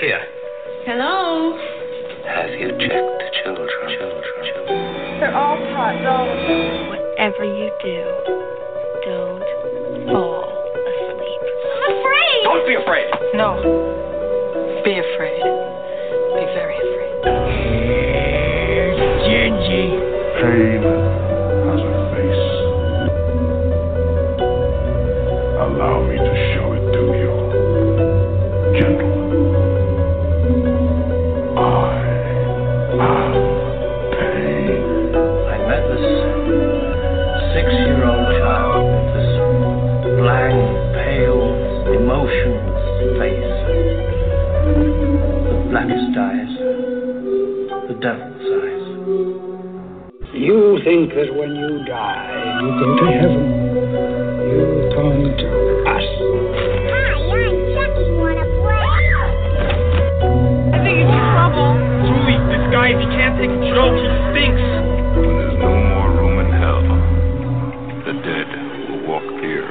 Here. Hello? Have you checked the children? They're all hot dogs. Whatever you do, don't fall asleep. I'm afraid! Don't be afraid! No. Be afraid. Be very afraid. Gingy. Pain has a face. Allow me to show it to you. Gentlemen, I am pain. I met this 6-year-old child with this blank, pale, emotionless face. The blackest eyes. The devil's eyes. You think that when you die, you go to heaven. You come to us. Hi, I'm Chucky. Wanna play? I think it's trouble. Julie, this guy, if he can't take a joke, he stinks. When there's no more room in hell, the dead will walk here.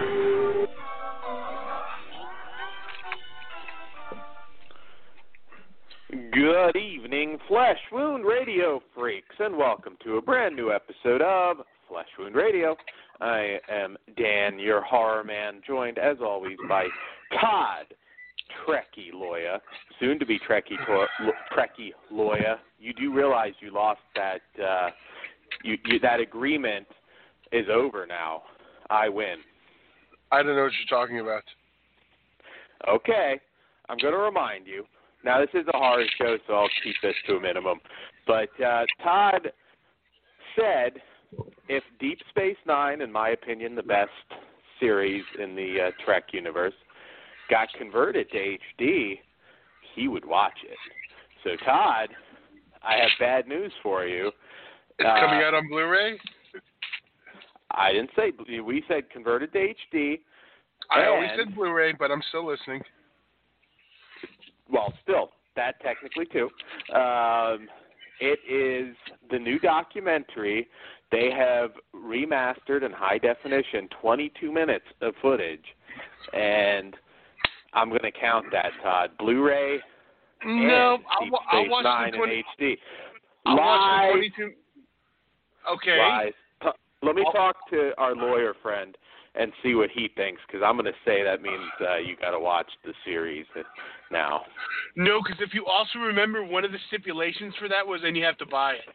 Good evening, Flesh Wound Radio freaks, and welcome to a brand new episode of Flesh Wound Radio. I am Dan, your horror man, joined as always by Todd Trekkie Loya, soon to be Trekkie Loya. You do realize you lost that that agreement is over now. I win. I don't know what you're talking about. Okay, I'm going to remind you. Now, this is a horror show, so I'll keep this to a minimum. But Todd said if Deep Space Nine, in my opinion, the best series in the Trek universe, got converted to HD, he would watch it. So, Todd, I have bad news for you. It's coming out on Blu-ray? I didn't say. We said converted to HD. I always said Blu-ray, but I'm still listening. Well, still, that technically too. It is the new documentary. They have remastered in high definition 22 minutes of footage, and I'm going to count that, Todd. Blu-ray. No, I'll watch the 20. In HD. I'll watch the 22. Okay. Lies. Let me talk to our lawyer friend and see what he thinks, because I'm going to say that means you got to watch the series now. No, because if you also remember, one of the stipulations for that was then you have to buy it.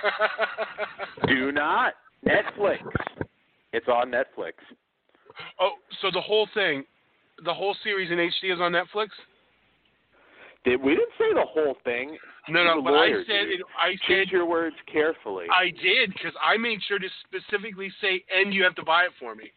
Do not. Netflix. It's on Netflix. Oh, so the whole thing, the whole series in HD is on Netflix? We didn't say the whole thing. No, but lawyer, I said choose your words carefully. I did, because I made sure to specifically say, and you have to buy it for me.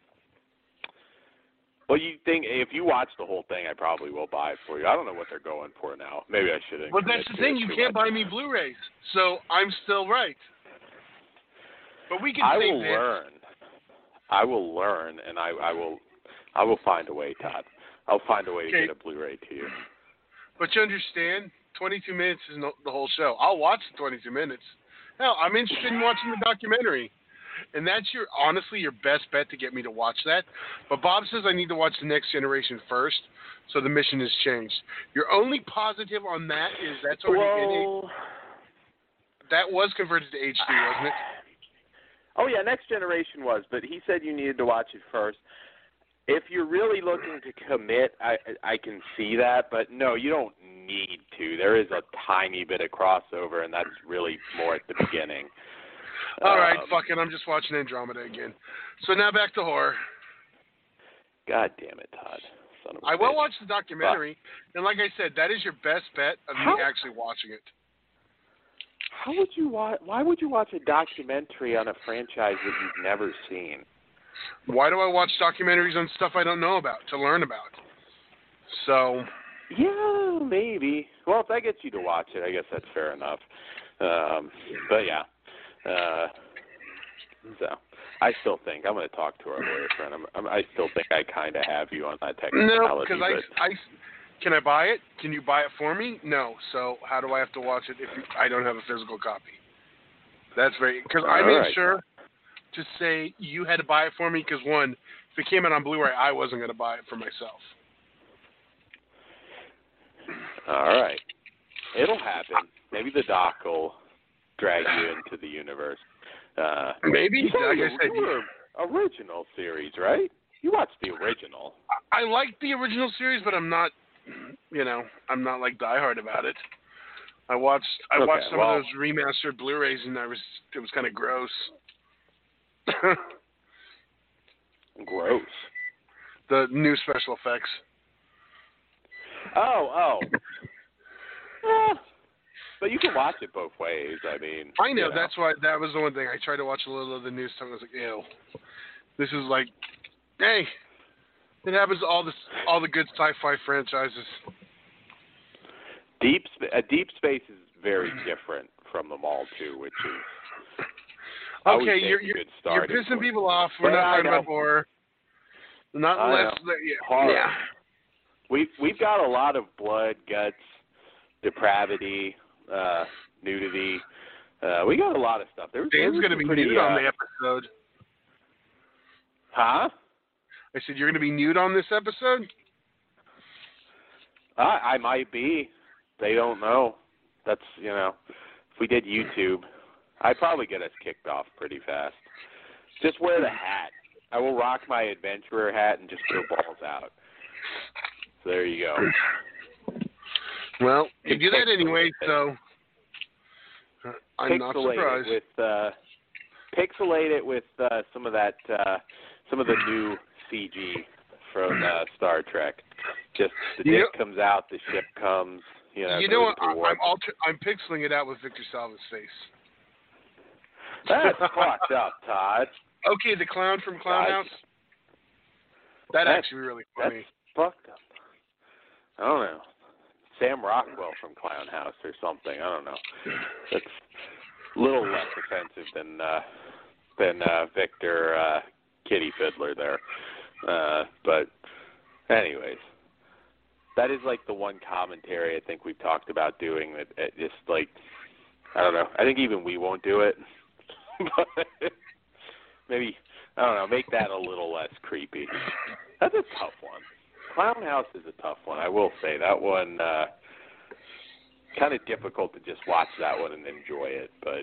Well, you think if you watch the whole thing, I probably will buy it for you. I don't know what they're going for now. Maybe I shouldn't. Well, that's the thing. You can't buy me Blu-rays, so I'm still right. But we can save this. I will learn, and I will find a way, Todd. I'll find a way to get a Blu-ray to you. But you understand, 22 minutes is not the whole show. I'll watch the 22 minutes. Hell, I'm interested in watching the documentary. And that's honestly your best bet to get me to watch that. But Bob says I need to watch The Next Generation first, so the mission has changed. Your only positive on that is that's already that was converted to HD, wasn't it? Oh, yeah, Next Generation was, but he said you needed to watch it first. If you're really looking to commit, I can see that, but no, you don't need to. There is a tiny bit of crossover, and that's really more at the beginning. All right, fuck it. I'm just watching Andromeda again. So now back to horror. God damn it, Todd. Son of a I will bitch. watch the documentary, and like I said, that is your best bet of me actually watching it. How would you watch? Why would you watch a documentary on a franchise that you've never seen? Why do I watch documentaries on stuff I don't know about to learn about? So. Yeah, maybe. Well, if that gets you to watch it, I guess that's fair enough. But yeah. So I still think I'm going to talk to our lawyer friend. I still think I kind of have you on that technicality. No, because can I buy it? Can you buy it for me? No. So how do I have to watch it if I don't have a physical copy? That's very because I made sure to say you had to buy it for me because one, if it came out on Blu-ray, I wasn't going to buy it for myself. All right. It'll happen. Maybe the doc will drag you into the universe. Maybe. Like I said, you were original series, right? You watched the original. I like the original series, but I'm not, I'm not like diehard about it. I watched some of those remastered Blu-rays, and it was kind of gross. Gross. The new special effects. Oh. But you can watch it both ways. I mean, I know. That's why that was the one thing. I tried to watch a little of the new stuff. And I was like, ew. This is like, hey, it happens to all the good sci-fi franchises. Deep Space is very different from them all too, which is okay. You're pissing people off. We're not talking about horror. Not unless horror. Yeah. We've got a lot of blood, guts, depravity, nudity. We got a lot of stuff. Dan's going to be nude on the episode. Huh? I said, you're going to be nude on this episode? I might be. They don't know. That's, if we did YouTube, I'd probably get us kicked off pretty fast. Just wear the hat. I will rock my adventurer hat and just go balls out. So there you go. Well, you do that anyway, so I'm not surprised. Pixelate it with some of the new CG from Star Trek. Just the dick comes out, the ship comes. What? I'm pixeling it out with Victor Salva's face. That's fucked up, Todd. Okay, the clown from Clown House. That's actually really funny. That's fucked up. I don't know. Sam Rockwell from Clown House or something. I don't know. It's a little less offensive than Victor Kitty Fiddler there. But anyways, that is like the one commentary I think we've talked about doing that just like, I don't know. I think even we won't do it. But maybe, I don't know, make that a little less creepy. That's a tough one. Clown House is a tough one. I will say that one, kind of difficult to just watch that one and enjoy it, but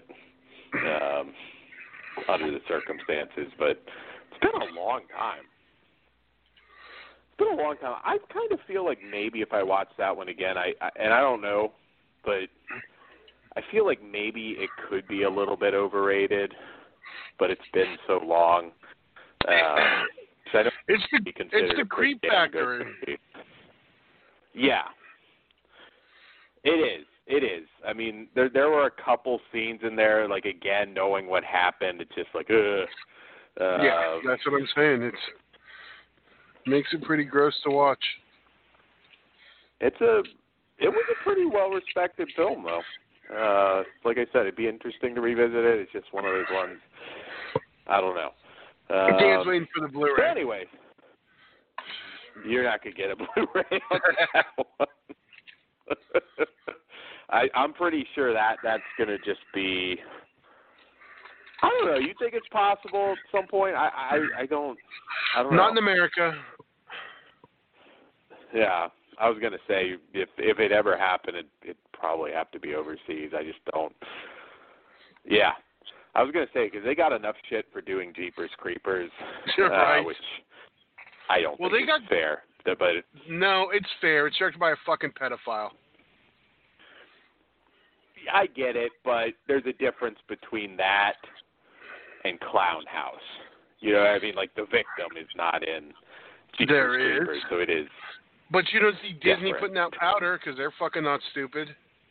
under the circumstances. But it's been a long time. I kind of feel like maybe if I watch that one again, I don't know, but I feel like maybe it could be a little bit overrated, but it's been so long. It's the creep factor. Yeah. It is. I mean, there were a couple scenes in there, like, again, knowing what happened, it's just like, yeah, that's what I'm saying. It makes it pretty gross to watch. It was a pretty well-respected film, though. Like I said, it'd be interesting to revisit it. It's just one of those ones, I don't know. Dan's waiting for the Blu-ray. But anyway, you're not going to get a Blu-ray on that one. I'm pretty sure that's going to just be, I don't know. You think it's possible at some point? I don't know. Not in America. Yeah, I was going to say if it ever happened, it'd probably have to be overseas. I just don't. Yeah. I was going to say, because they got enough shit for doing Jeepers Creepers, right. Which I don't think is fair. But no, it's fair. It's directed by a fucking pedophile. I get it, but there's a difference between that and Clown House. You know what I mean? Like, the victim is not in Jeepers Creepers, so it is. But you don't see Disney different. putting out Powder because they're fucking not stupid.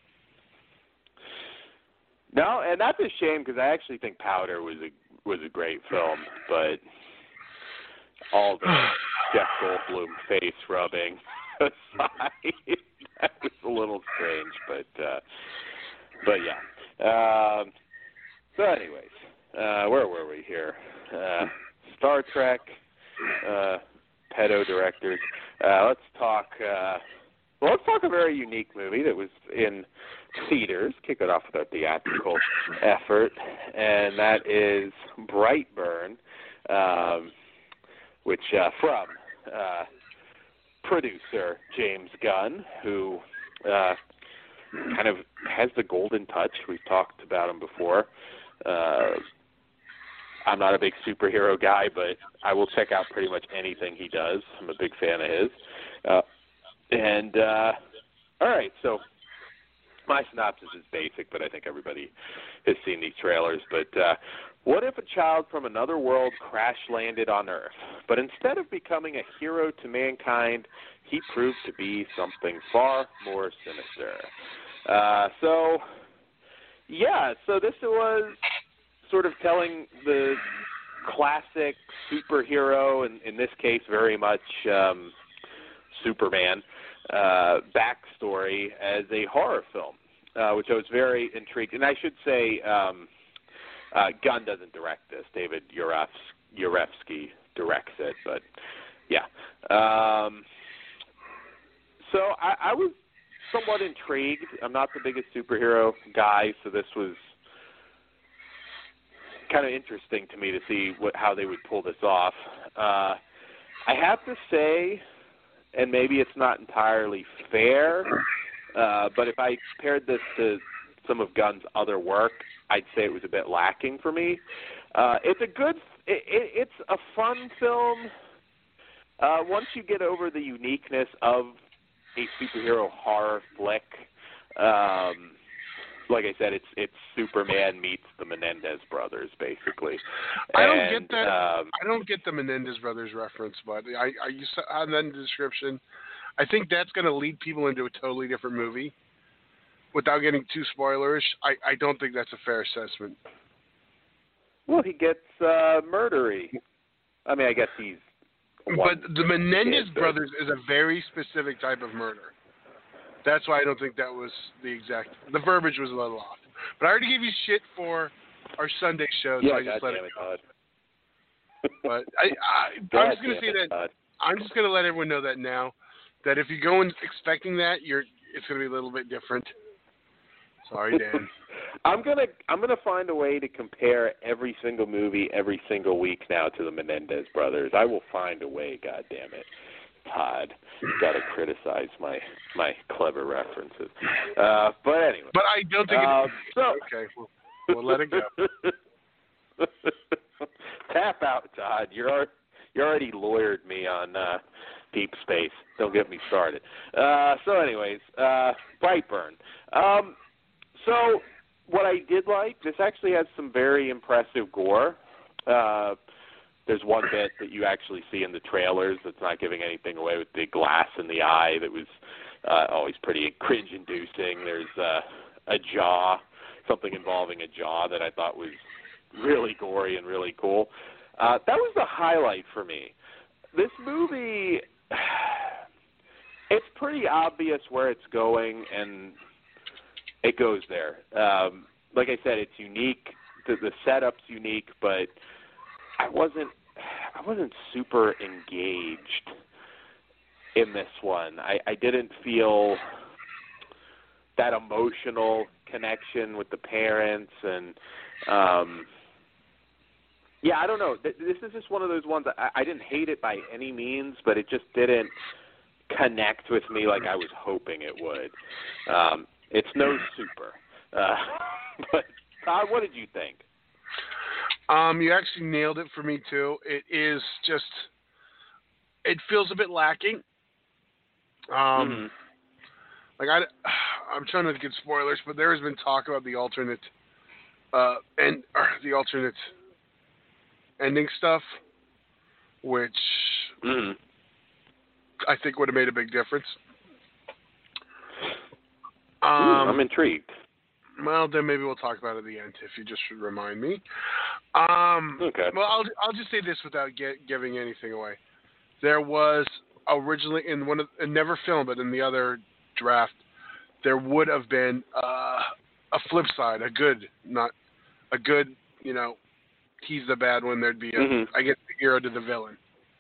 No, and that's a shame because I actually think Powder was a great film, but all the Jeff Goldblum face rubbing aside, that was a little strange, but yeah. So anyways, where were we here? Star Trek, pedo directors. Let's talk a very unique movie that was in theaters. Kick it off with our theatrical effort, and that is Brightburn, which from producer James Gunn, who kind of has the golden touch. We've talked about him before. I'm not a big superhero guy, but I will check out pretty much anything he does. I'm a big fan of his. All right, so my synopsis is basic, but I think everybody has seen these trailers. But what if a child from another world crash-landed on Earth? But instead of becoming a hero to mankind, he proved to be something far more sinister. So this was sort of telling the classic superhero, and in this case very much Superman, backstory as a horror film, which I was very intrigued. And I should say Gunn doesn't direct this. David Yarefsky directs it. But, yeah. So I was somewhat intrigued. I'm not the biggest superhero guy, so this was kind of interesting to me to see how they would pull this off. I have to say, and maybe it's not entirely fair, but if I compared this to some of Gunn's other work, I'd say it was a bit lacking for me. It's a fun film. Once you get over the uniqueness of a superhero horror flick, like I said, it's Superman meets the Menendez brothers, basically. I don't get the Menendez brothers reference, but you saw that in the description. I think that's going to lead people into a totally different movie. Without getting too spoilerish, I don't think that's a fair assessment. Well, he gets murdery. I mean, I guess he's. But the Menendez brothers is a very specific type of murder. That's why I don't think that was the verbiage was a little off. But I already gave you shit for our Sunday show, so I just let it go. But I'm just going to say that I'm just going to let everyone know that now, that if you go in expecting that, it's going to be a little bit different. Sorry, Dan. I'm gonna find a way to compare every single movie every single week now to the Menendez brothers. I will find a way. God damn it. Todd, got to criticize my clever references. But anyway. But I don't think okay, we'll let it go. Tap out, Todd. You already lawyered me on Deep Space. Don't get me started. So anyways, Brightburn. So what I did like, this actually has some very impressive gore. There's one bit that you actually see in the trailers that's not giving anything away with the glass in the eye that was always pretty cringe-inducing. There's a jaw, something involving a jaw that I thought was really gory and really cool. That was the highlight for me. This movie, it's pretty obvious where it's going, and it goes there. Like I said, it's unique. The setup's unique, but I wasn't super engaged in this one. I didn't feel that emotional connection with the parents, and I don't know. This is just one of those ones. I didn't hate it by any means, but it just didn't connect with me like I was hoping it would. It's no Super. But Todd, what did you think? You actually nailed it for me too. It feels a bit lacking. Like I'm trying not to get spoilers, but there has been talk about the alternate the alternate ending stuff, which I think would have made a big difference. I'm intrigued. Well, then maybe we'll talk about it at the end if you just remind me. Okay. Well, I'll just say this without giving anything away. There was originally in never filmed, but in the other draft, there would have been a flip side, a good, he's the bad one. There'd be I guess the hero to the villain.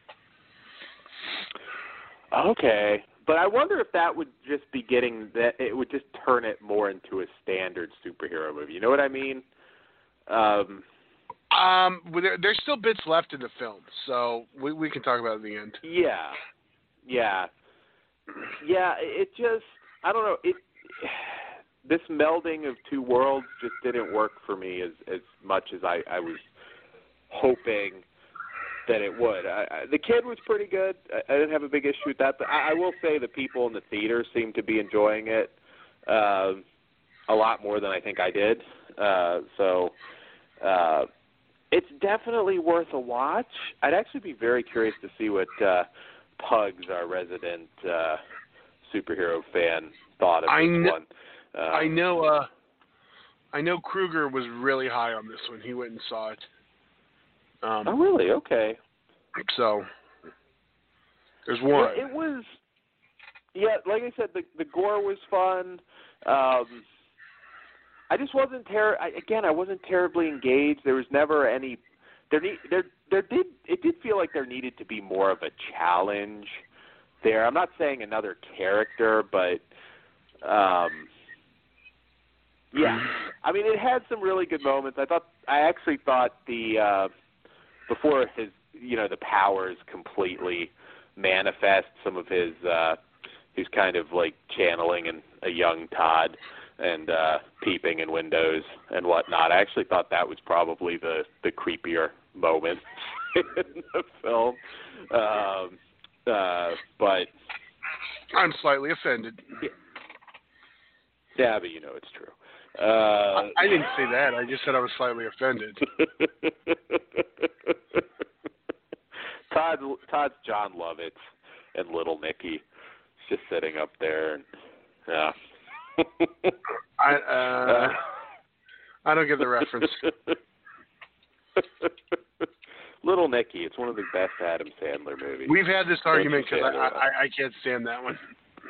Okay. But I wonder if that would just be it would just turn it more into a standard superhero movie. You know what I mean? There's still bits left in the film, so we can talk about it at the end. Yeah. It just, I don't know. This melding of two worlds just didn't work for me as much as I was hoping that it would. The kid was pretty good. I didn't have a big issue with that. But I will say the people in the theater seem to be enjoying it a lot more than I think I did. So it's definitely worth a watch. I'd actually be very curious to see what Pugs, our resident superhero fan, thought of this one. I know Kruger was really high on this one. He went and saw it. Oh, really? Okay. So there's one. It was. Yeah, like I said, the gore was fun. I just wasn't I wasn't terribly engaged. There was never any. It did feel like there needed to be more of a challenge there. I'm not saying another character, but yeah. I mean, it had some really good moments. I actually thought before the powers completely manifest, some of his kind of like channeling a young Todd and peeping in windows and whatnot. I actually thought that was probably the creepier moment in the film. But I'm slightly offended. Yeah, but it's true. I didn't say that. I just said I was slightly offended. Todd's John Lovitz and Little Nicky just sitting up there. And, yeah. I don't get the reference. Little Nicky. It's one of the best Adam Sandler movies. We've had this argument because I can't stand that one.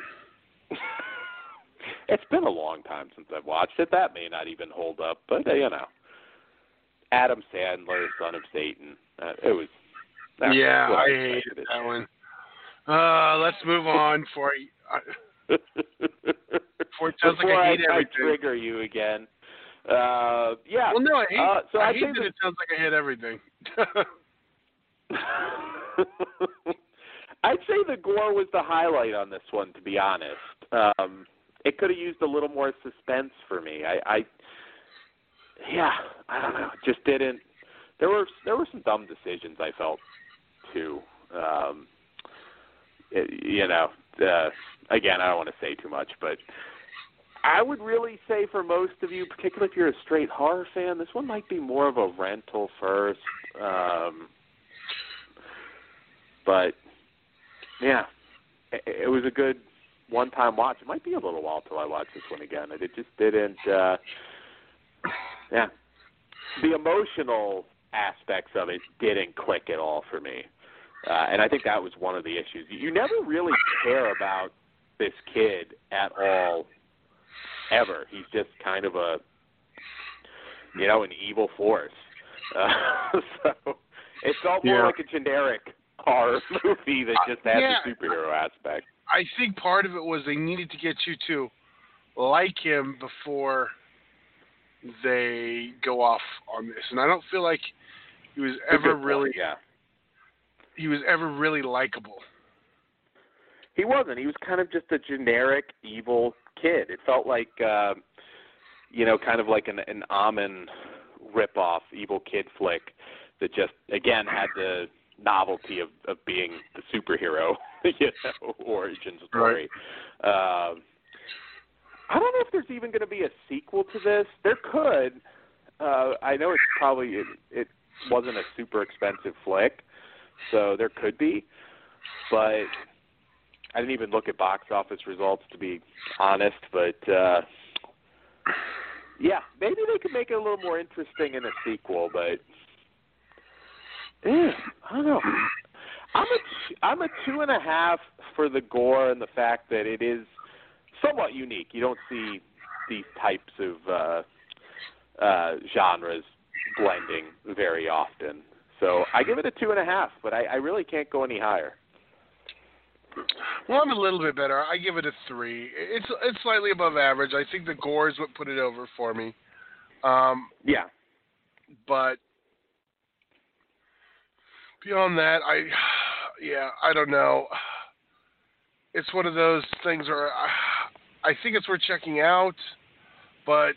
It's been a long time since I've watched it. That may not even hold up, but Adam Sandler, Son of Satan. It was. I hated that one. Let's move on before it sounds like I hate everything. I trigger you again. Yeah. Well, no, I hate. So I hate that it sounds like I hate everything. I'd say the gore was the highlight on this one, to be honest. It could have used a little more suspense for me. I don't know. It just didn't. There were some dumb decisions I felt too. Again, I don't want to say too much, but I would really say for most of you, particularly if you're a straight horror fan, this one might be more of a rental first. But yeah, it was a good one-time watch. It might be a little while till I watch this one again. It just didn't. The emotional aspects of it didn't click at all for me, and I think that was one of the issues. You never really care about this kid at all, ever. He's just kind of an evil force. So it felt more like a generic horror movie that just had the superhero aspect. I think part of it was they needed to get you to like him before they go off on this, and I don't feel like he was ever really. He was ever really likable. He wasn't. He was kind of just a generic evil kid. It felt like, kind of like an Amen ripoff evil kid flick that just again had the novelty of being the superhero, origin story. Right. I don't know if there's even going to be a sequel to this. There could. I know it wasn't a super expensive flick, so there could be. But I didn't even look at box office results, to be honest. But maybe they could make it a little more interesting in a sequel. But I don't know. I'm a 2.5 for the gore and the fact that it is somewhat unique. You don't see these types of genres blending very often. So I give it a 2.5, but I really can't go any higher. Well, I'm a little bit better. I give it a 3. It's slightly above average. I think the gore is what put it over for me. But beyond that, I don't know. It's one of those things where I think it's worth checking out, but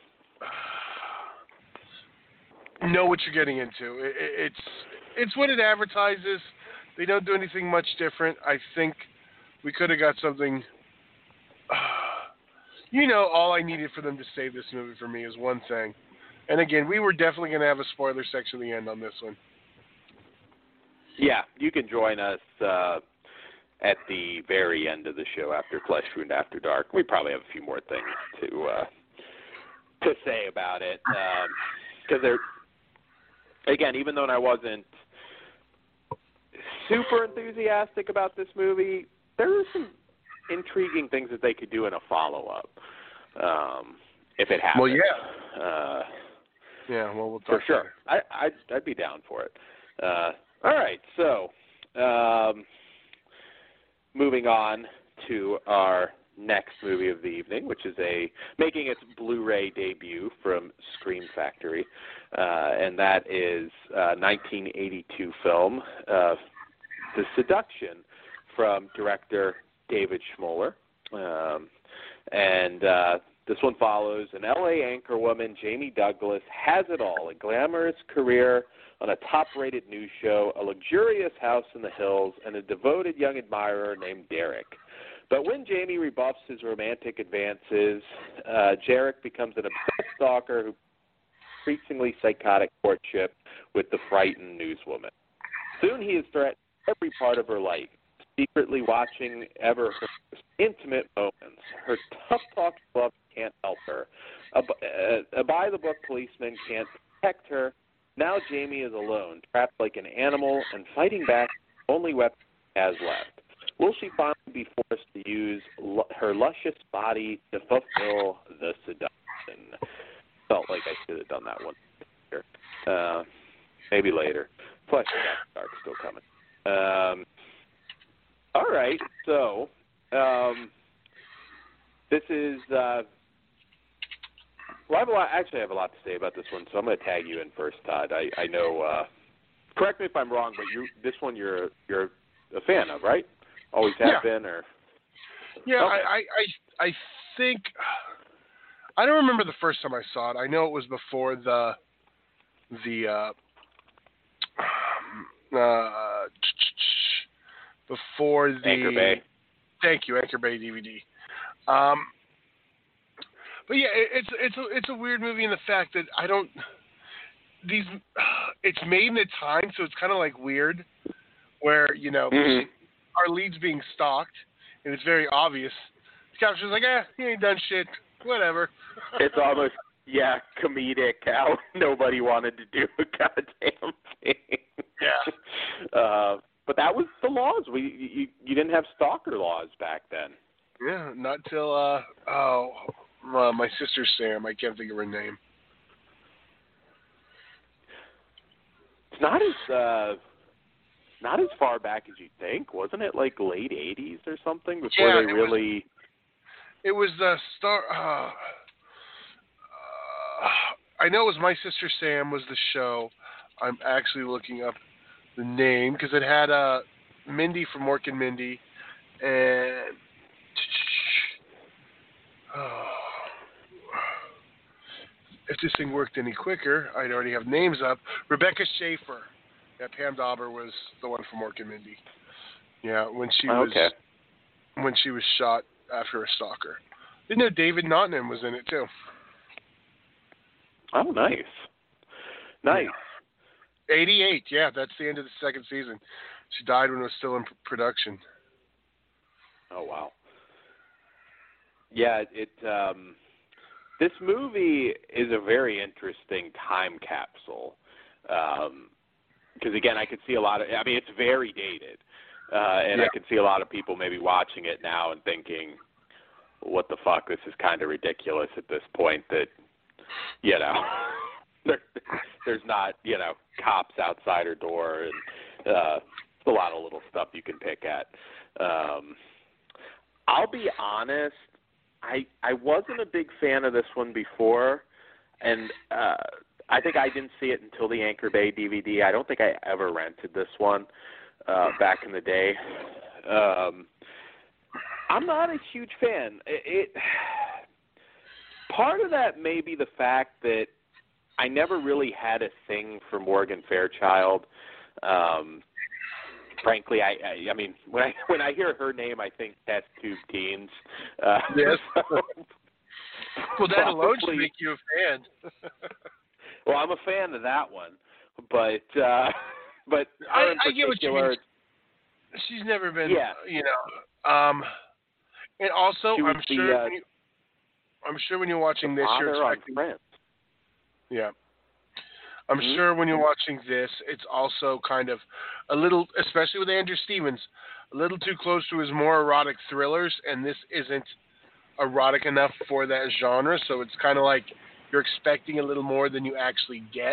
know what you're getting into. It's what it advertises. They don't do anything much different. I think we could have got something. All I needed for them to save this movie for me is one thing. And again, we were definitely going to have a spoiler section at the end on this one. Yeah, you can join us at the very end of the show after Flesh Wound After Dark. We probably have a few more things to say about it. Because again, even though I wasn't super enthusiastic about this movie, there are some intriguing things that they could do in a follow-up, if it happens. Well, yeah. We'll talk for sure. I'd be down for it. All right, so moving on to our next movie of the evening, which is making its Blu-ray debut from Scream Factory, and that is 1982 film, The Seduction, from director David Schmoller. And this one follows an L.A. anchorwoman, Jamie Douglas, has it all: a glamorous career on a top-rated news show, a luxurious house in the hills, and a devoted young admirer named Derek. But when Jamie rebuffs his romantic advances, Derek becomes an obsessed stalker who increasingly psychotic courtship with the frightened newswoman. Soon he is threatened every part of her life, secretly watching ever her most intimate moments. Her tough-talk love can't help her. A by-the-book policeman can't protect her. Now Jamie is alone, trapped like an animal, and fighting back the only weapon she has left. Will she finally be forced to use her luscious body to fulfill the seduction? Felt like I should have done that one later. Maybe later. Flesh Wound After Dark still coming. All right, so this is I have a lot to say about this one, so I'm going to tag you in first, Todd. I know. Correct me if I'm wrong, but this one you're a fan of, right? Always have been, or? Yeah, okay. I think I don't remember the first time I saw it. I know it was before the before the Anchor Bay. Thank you, Anchor Bay DVD. But yeah, it's a weird movie in the fact that it's made in a time, so it's kind of like weird, where our lead's being stalked, and it's very obvious. The caption's like, he ain't done shit, whatever. It's almost comedic how nobody wanted to do a goddamn thing. Yeah. But that was the laws. You didn't have stalker laws back then. Yeah, not till my sister Sam. I can't think of her name. It's not as far back as you think, wasn't it? Like late '80s or something before they really. It was the star. I know it was My Sister Sam was the show. I'm actually looking up the name because it had Mindy from Mork and Mindy, and if this thing worked any quicker, I'd already have names up. Rebecca Schaefer. Yeah, Pam Dauber was the one from Mork and Mindy. Yeah, when she was shot after a stalker. Didn't know David Nottingham was in it too. Oh, nice. Nice. 88, yeah, that's the end of the second season. She died when it was still in production. Oh, wow. Yeah, this movie is a very interesting time capsule. Because, again, I could see it's very dated. And I could see a lot of people maybe watching it now and thinking, what the fuck, this is kind of ridiculous at this point that, there's not, cops outside her door and a lot of little stuff you can pick at. I'll be honest, I wasn't a big fan of this one before, and I think I didn't see it until the Anchor Bay DVD. I don't think I ever rented this one back in the day. I'm not a huge fan. Part of that may be the fact that I never really had a thing for Morgan Fairchild. Frankly, I mean, when I hear her name, I think test tube teens. Yes. So, well, that alone should make you a fan. Well, I'm a fan of that one, but I get what you mean. She's never been, you know. And also, I'm sure when you're watching this, you're expecting. Yeah. I'm sure when you're watching this, it's also kind of a little, especially with Andrew Stevens, a little too close to his more erotic thrillers, and this isn't erotic enough for that genre, so it's kind of like you're expecting a little more than you actually get.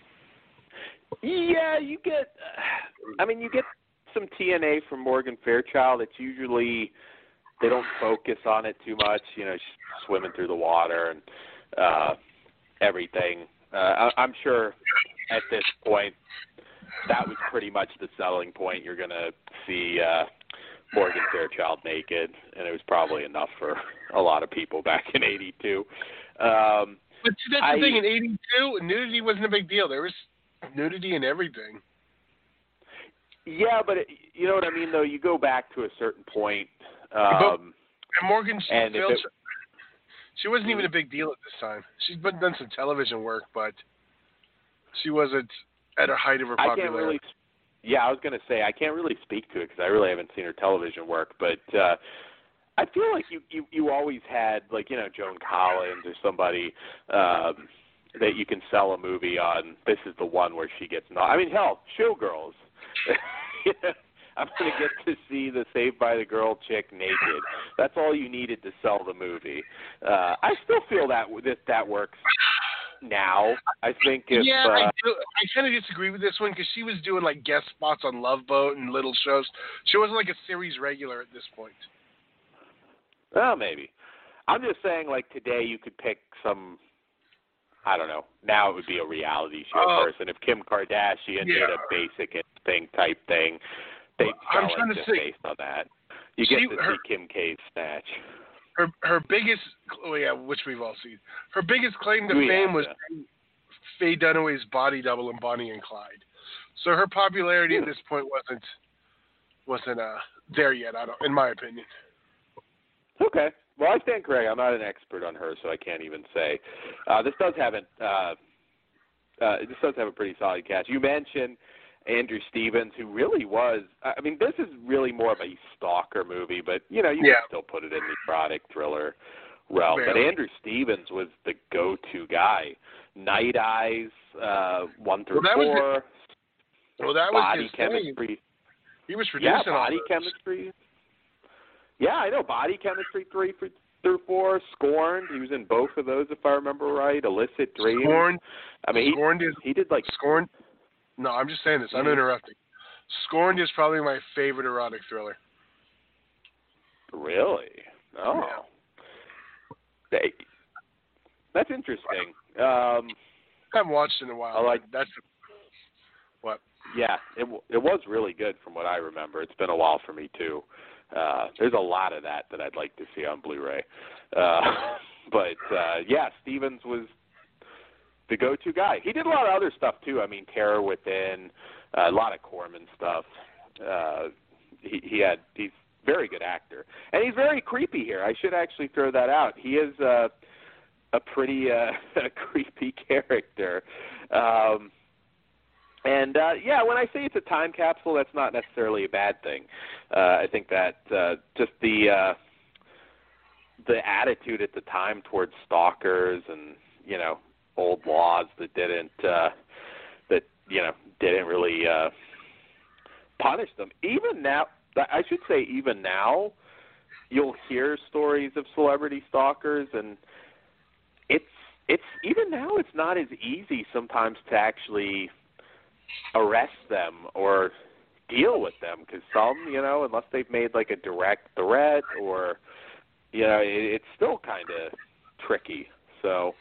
Yeah, you get some TNA from Morgan Fairchild. It's usually, they don't focus on it too much, you know, she's swimming through the water and everything. I'm sure at this point that was pretty much the selling point. You're going to see Morgan Fairchild naked, and it was probably enough for a lot of people back in '82. But that's the thing, in '82, nudity wasn't a big deal. There was nudity in everything. Yeah, but you know what I mean, though? You go back to a certain point. And Morgan she wasn't even a big deal at this time. She's done some television work, but she wasn't at her height of her popularity. I was going to say, I can't really speak to it because I really haven't seen her television work, but I feel like you always had, like, you know, Joan Collins or somebody that you can sell a movie on. This is the one where she gets I mean, hell, Showgirls. I'm going to get to see the Saved by the Girl chick naked. That's all you needed to sell the movie. I still feel that works now. I think if... Yeah, I kind of disagree with this one because she was doing, like, guest spots on Love Boat and little shows. She wasn't, like, a series regular at this point. Well, maybe. I'm just saying, like, today you could pick some... I don't know. Now it would be a reality show person. If Kim Kardashian did a Basic Instinct type thing, they'd sell it just based on that. You get to see Kim K's snatch. Her biggest, which we've all seen. Her biggest claim to fame was Faye Dunaway's body double in Bonnie and Clyde. So her popularity at this point wasn't there yet. In my opinion. Okay. Well, I stand correct. I'm not an expert on her, so I can't even say. This does have a pretty solid cast. You mentioned Andrew Stevens, who really was. I mean, this is really more of a stalker movie, but you know, you can still put it in the erotic thriller realm. But Andrew Stevens was the go-to guy. Night Eyes 1 through 4. That was Body his Chemistry. Thing. He was producing Body Chemistry. Yeah, I know. Body Chemistry 3 through 4. Scorned. He was in both of those, if I remember right. Illicit Dreams. Scorned. I mean, he did like Scorned. No, I'm just saying this. I'm interrupting. Scorned is probably my favorite erotic thriller. Really? Oh. Yeah. That's interesting. I haven't watched it in a while. What? Yeah, it was really good from what I remember. It's been a while for me too. There's a lot of that I'd like to see on Blu-ray. But Stevens was the go-to guy. He did a lot of other stuff too. I mean, Terror Within, a lot of Corman stuff. He's a very good actor, and he's very creepy here. I should actually throw that out. He is a pretty creepy character. When I say it's a time capsule, that's not necessarily a bad thing. I think that just the attitude at the time towards stalkers and, you know, old laws that didn't really punish them. Even now, you'll hear stories of celebrity stalkers, and it's even now it's not as easy sometimes to actually arrest them or deal with them, because some, you know, unless they've made like a direct threat or, you know, it's still kind of tricky. So,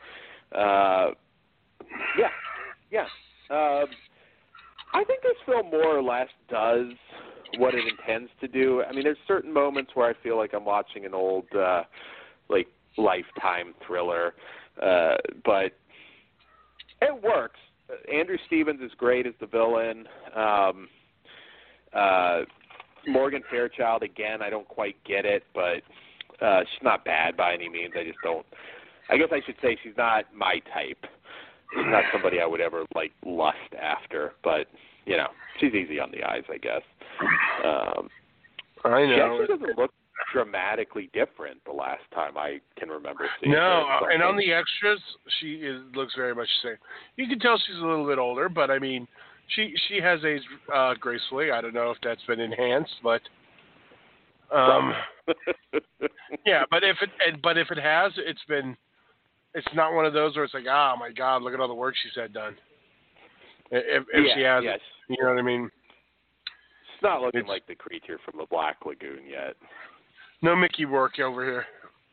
I think this film more or less does what it intends to do. I mean, there's certain moments where I feel like I'm watching an old, like, Lifetime thriller, but it works. Andrew Stevens is great as the villain. Morgan Fairchild, again, I don't quite get it, but she's not bad by any means. I just don't. I guess I should say she's not my type. She's not somebody I would ever, like, lust after, but, you know, she's easy on the eyes, I guess. I know. She actually doesn't look dramatically different the last time I can remember seeing her. No, and on the extras, looks very much the same. You can tell she's a little bit older, but, I mean, she has aged gracefully. I don't know if that's been enhanced, but yeah. But if it has, it's not one of those where it's like, oh my God, look at all the work she's had done. If she has, yes. You know what I mean? It's not looking like the creature from the Black Lagoon yet. No Mickey Rourke over here.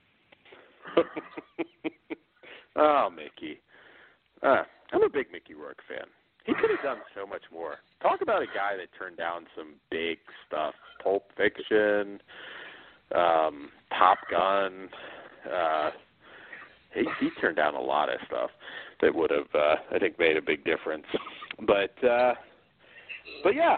Oh, Mickey. I'm a big Mickey Rourke fan. He could have done so much more. Talk about a guy that turned down some big stuff. Pulp Fiction, Top Gun. He turned down a lot of stuff that would have, I think, made a big difference. But yeah.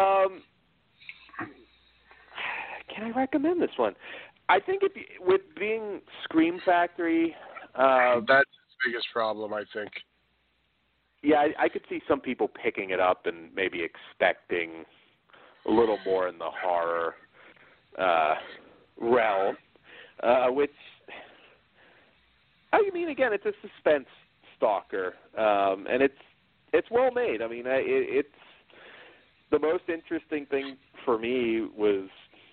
Can I recommend this one? I think with being Scream Factory, that's its biggest problem, I think. Yeah, I could see some people picking it up and maybe expecting a little more in the horror realm, which, I mean, again, it's a suspense stalker, and it's well made. I mean, it's the most interesting thing for me was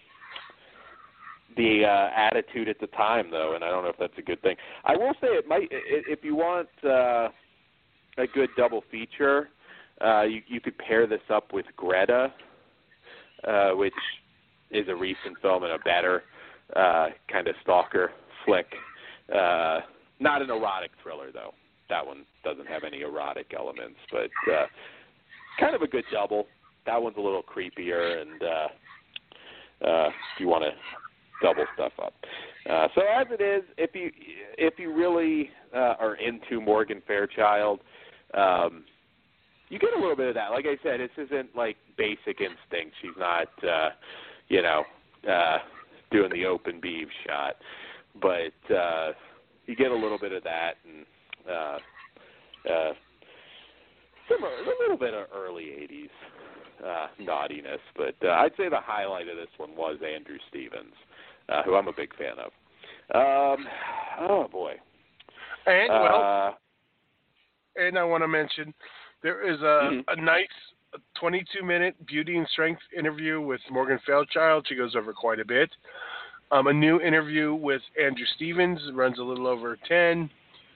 the attitude at the time, though, and I don't know if that's a good thing. I will say it might, if you want a good double feature, you could pair this up with Greta, which is a recent film and a better kind of stalker flick. Not an erotic thriller, though. That one doesn't have any erotic elements, but kind of a good double. That one's a little creepier, and if you want to double stuff up. So as it is, if you really are into Morgan Fairchild, you get a little bit of that. Like I said, this isn't like Basic Instinct. She's not, doing the open beef shot, but you get a little bit of that, and a little bit of early 80s naughtiness. But I'd say the highlight of this one was Andrew Stevens, who I'm a big fan of. Oh boy! And and I want to mention there is a nice 22-minute Beauty and Strength interview with Morgan Fairchild. She goes over quite a bit. A new interview with Andrew Stevens runs a little over 10.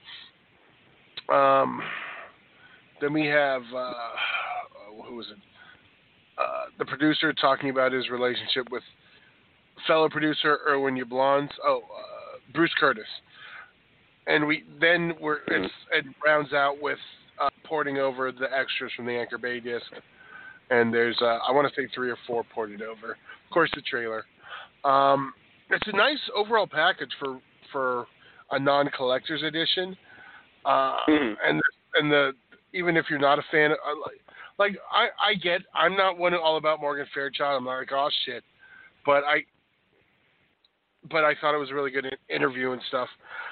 Then we have who was it? The producer talking about his relationship with fellow producer Erwin Yablans. Bruce Curtis. And it rounds out with porting over the extras from the Anchor Bay disc. And there's I want to say 3 or 4 ported over. Of course, the trailer. It's a nice overall package for a non-collector's edition. And the even if you're not a fan of, I'm not one all about Morgan Fairchild. I'm not like, oh shit, but I thought it was a really good interview and stuff.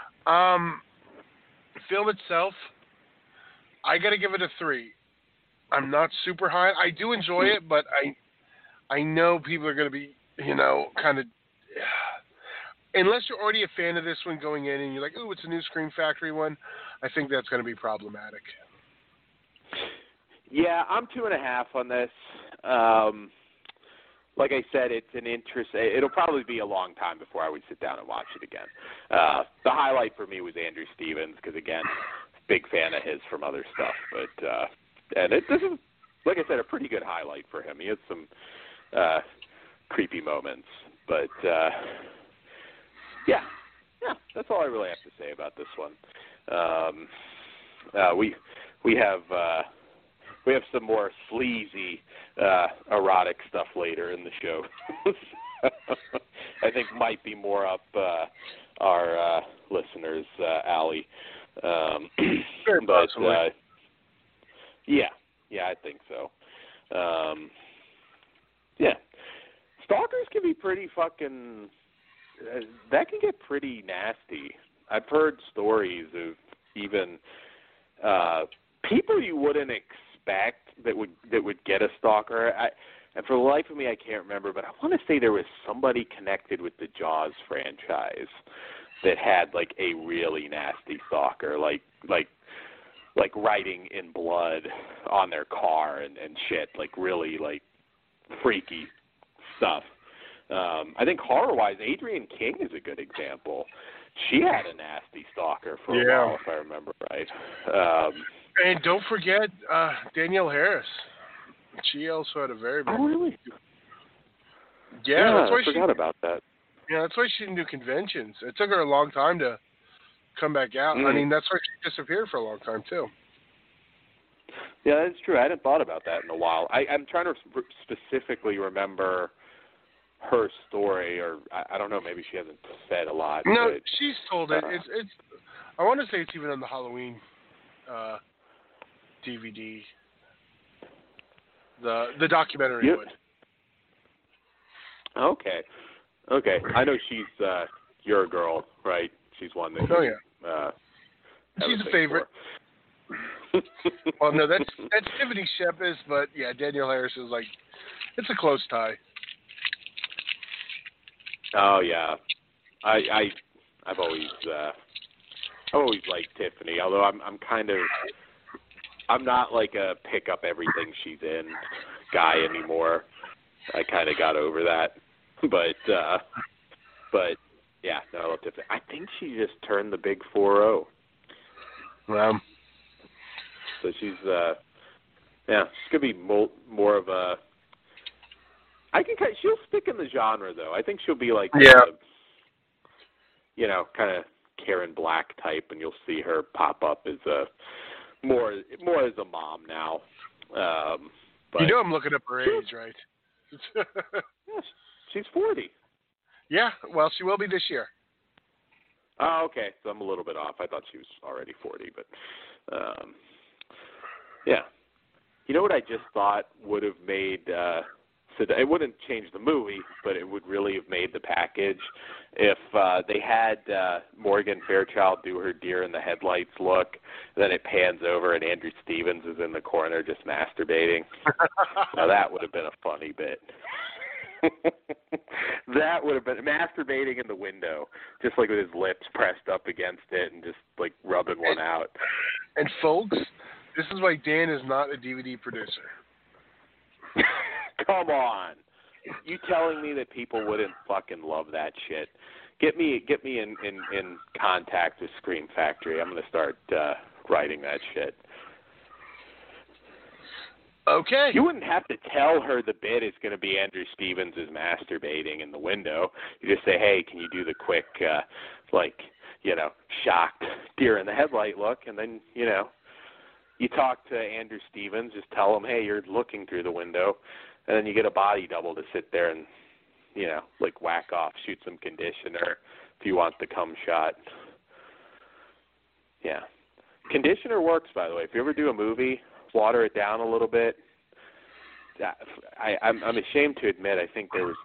Film itself, I got to give it a 3. I'm not super high. I do enjoy it, but I know people are going to be, kind of, unless you're already a fan of this one going in and you're like, oh, it's a new Scream Factory one, I think that's going to be problematic. Yeah, I'm 2.5 on this. Like I said, it's an interest. It'll probably be a long time before I would sit down and watch it again. The highlight for me was Andrew Stevens because, again, big fan of his from other stuff. But this is, like I said, a pretty good highlight for him. He had some creepy moments, but yeah, that's all I really have to say about this one. We have we have some more sleazy erotic stuff later in the show. I think might be more up our listeners' alley. Very but possibly. yeah, I think so. Yeah, stalkers can be pretty fucking. That can get pretty nasty. I've heard stories of even people you wouldn't expect that would get a stalker. And for the life of me, I can't remember, but I want to say there was somebody connected with the Jaws franchise that had like a really nasty stalker, like writing in blood on their car and shit, like really like freaky stuff. I think horror-wise, Adrienne King is a good example. She had a nasty stalker for a while, if I remember right. And don't forget Danielle Harris. She also had a very big... Oh, really? Yeah, that's why I forgot about that. Yeah, that's why she didn't do conventions. It took her a long time to come back out. I mean, that's why she disappeared for a long time, too. Yeah, that's true. I hadn't thought about that in a while. I'm trying to specifically remember her story, or I don't know, maybe she hasn't said a lot. No, but, she's told it. It's. I want to say it's even on the Halloween DVD. The documentary would. Okay. I know she's your girl, right? She's one that. Oh yeah. She's a favorite. Well, no, that's Tiffany Shepis, but yeah, Danielle Harris is like, it's a close tie. Oh yeah, I've always liked Tiffany. Although I'm not like a pick up everything she's in guy anymore. I kind of got over that. But yeah, no, I love Tiffany. I think she just turned the big 4-0. Wow. So she's she's gonna be more of a. She'll stick in the genre though. I think she'll be like kind of Karen Black type, and you'll see her pop up as a more as a mom now. But you know, I'm looking up her age, right? Yeah, she's 40. Yeah, well, she will be this year. Oh, okay. So I'm a little bit off. I thought she was already 40, but yeah. You know what I just thought would have made it wouldn't change the movie, but it would really have made the package if they had Morgan Fairchild do her deer in the headlights look, then it pans over and Andrew Stevens is in the corner just masturbating. Now that would have been a funny bit. That would have been masturbating in the window, just like with his lips pressed up against it and just like rubbing one out. And folks, this is why Dan is not a DVD producer. Come on. You telling me that people wouldn't fucking love that shit? Get me in contact with Scream Factory. I'm going to start writing that shit. Okay. You wouldn't have to tell her the bit is going to be Andrew Stevens is masturbating in the window. You just say, hey, can you do the quick, shocked deer in the headlight look? And then, you talk to Andrew Stevens, just tell him, hey, you're looking through the window. And then you get a body double to sit there and, whack off, shoot some conditioner if you want the cum shot. Yeah. Conditioner works, by the way. If you ever do a movie, water it down a little bit. I'm ashamed to admit, I think there was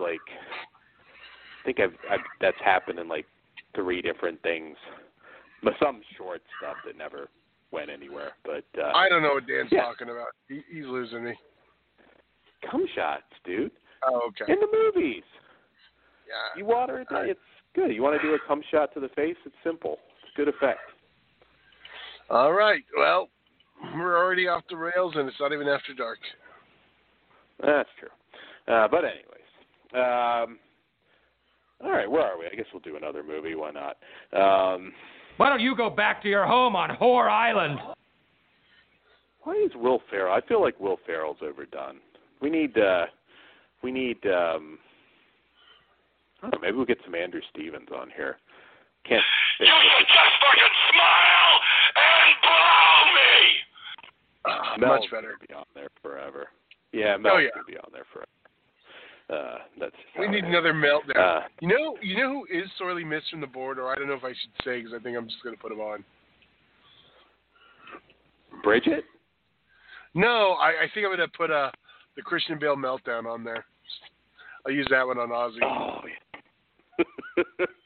that's happened in 3 different things. Some short stuff that never went anywhere. But I don't know what Dan's talking about. He's losing me. Cum shots, dude. Oh, okay. In the movies. Yeah. You water it down. It's good. You want to do a cum shot to the face? It's simple. It's good effect. All right. Well, we're already off the rails, and it's not even after dark. That's true. But anyways. All right, where are we? I guess we'll do another movie. Why not? Why don't you go back to your home on Whore Island? Why is Will Ferrell? I feel like Will Ferrell's overdone. We need I don't know, maybe we'll get some Andrew Stevens on here. Can't think you just fucking smile and blow me! Much better. Be on there forever. Yeah, Mel's gonna be on there forever. That's we need another meltdown. You know who is sorely missed from the board, or I don't know if I should say because I think I'm just going to put him on. Bridget? No, I think I'm going to put the Christian Bale meltdown on there. I'll use that one on Ozzy. Oh yeah.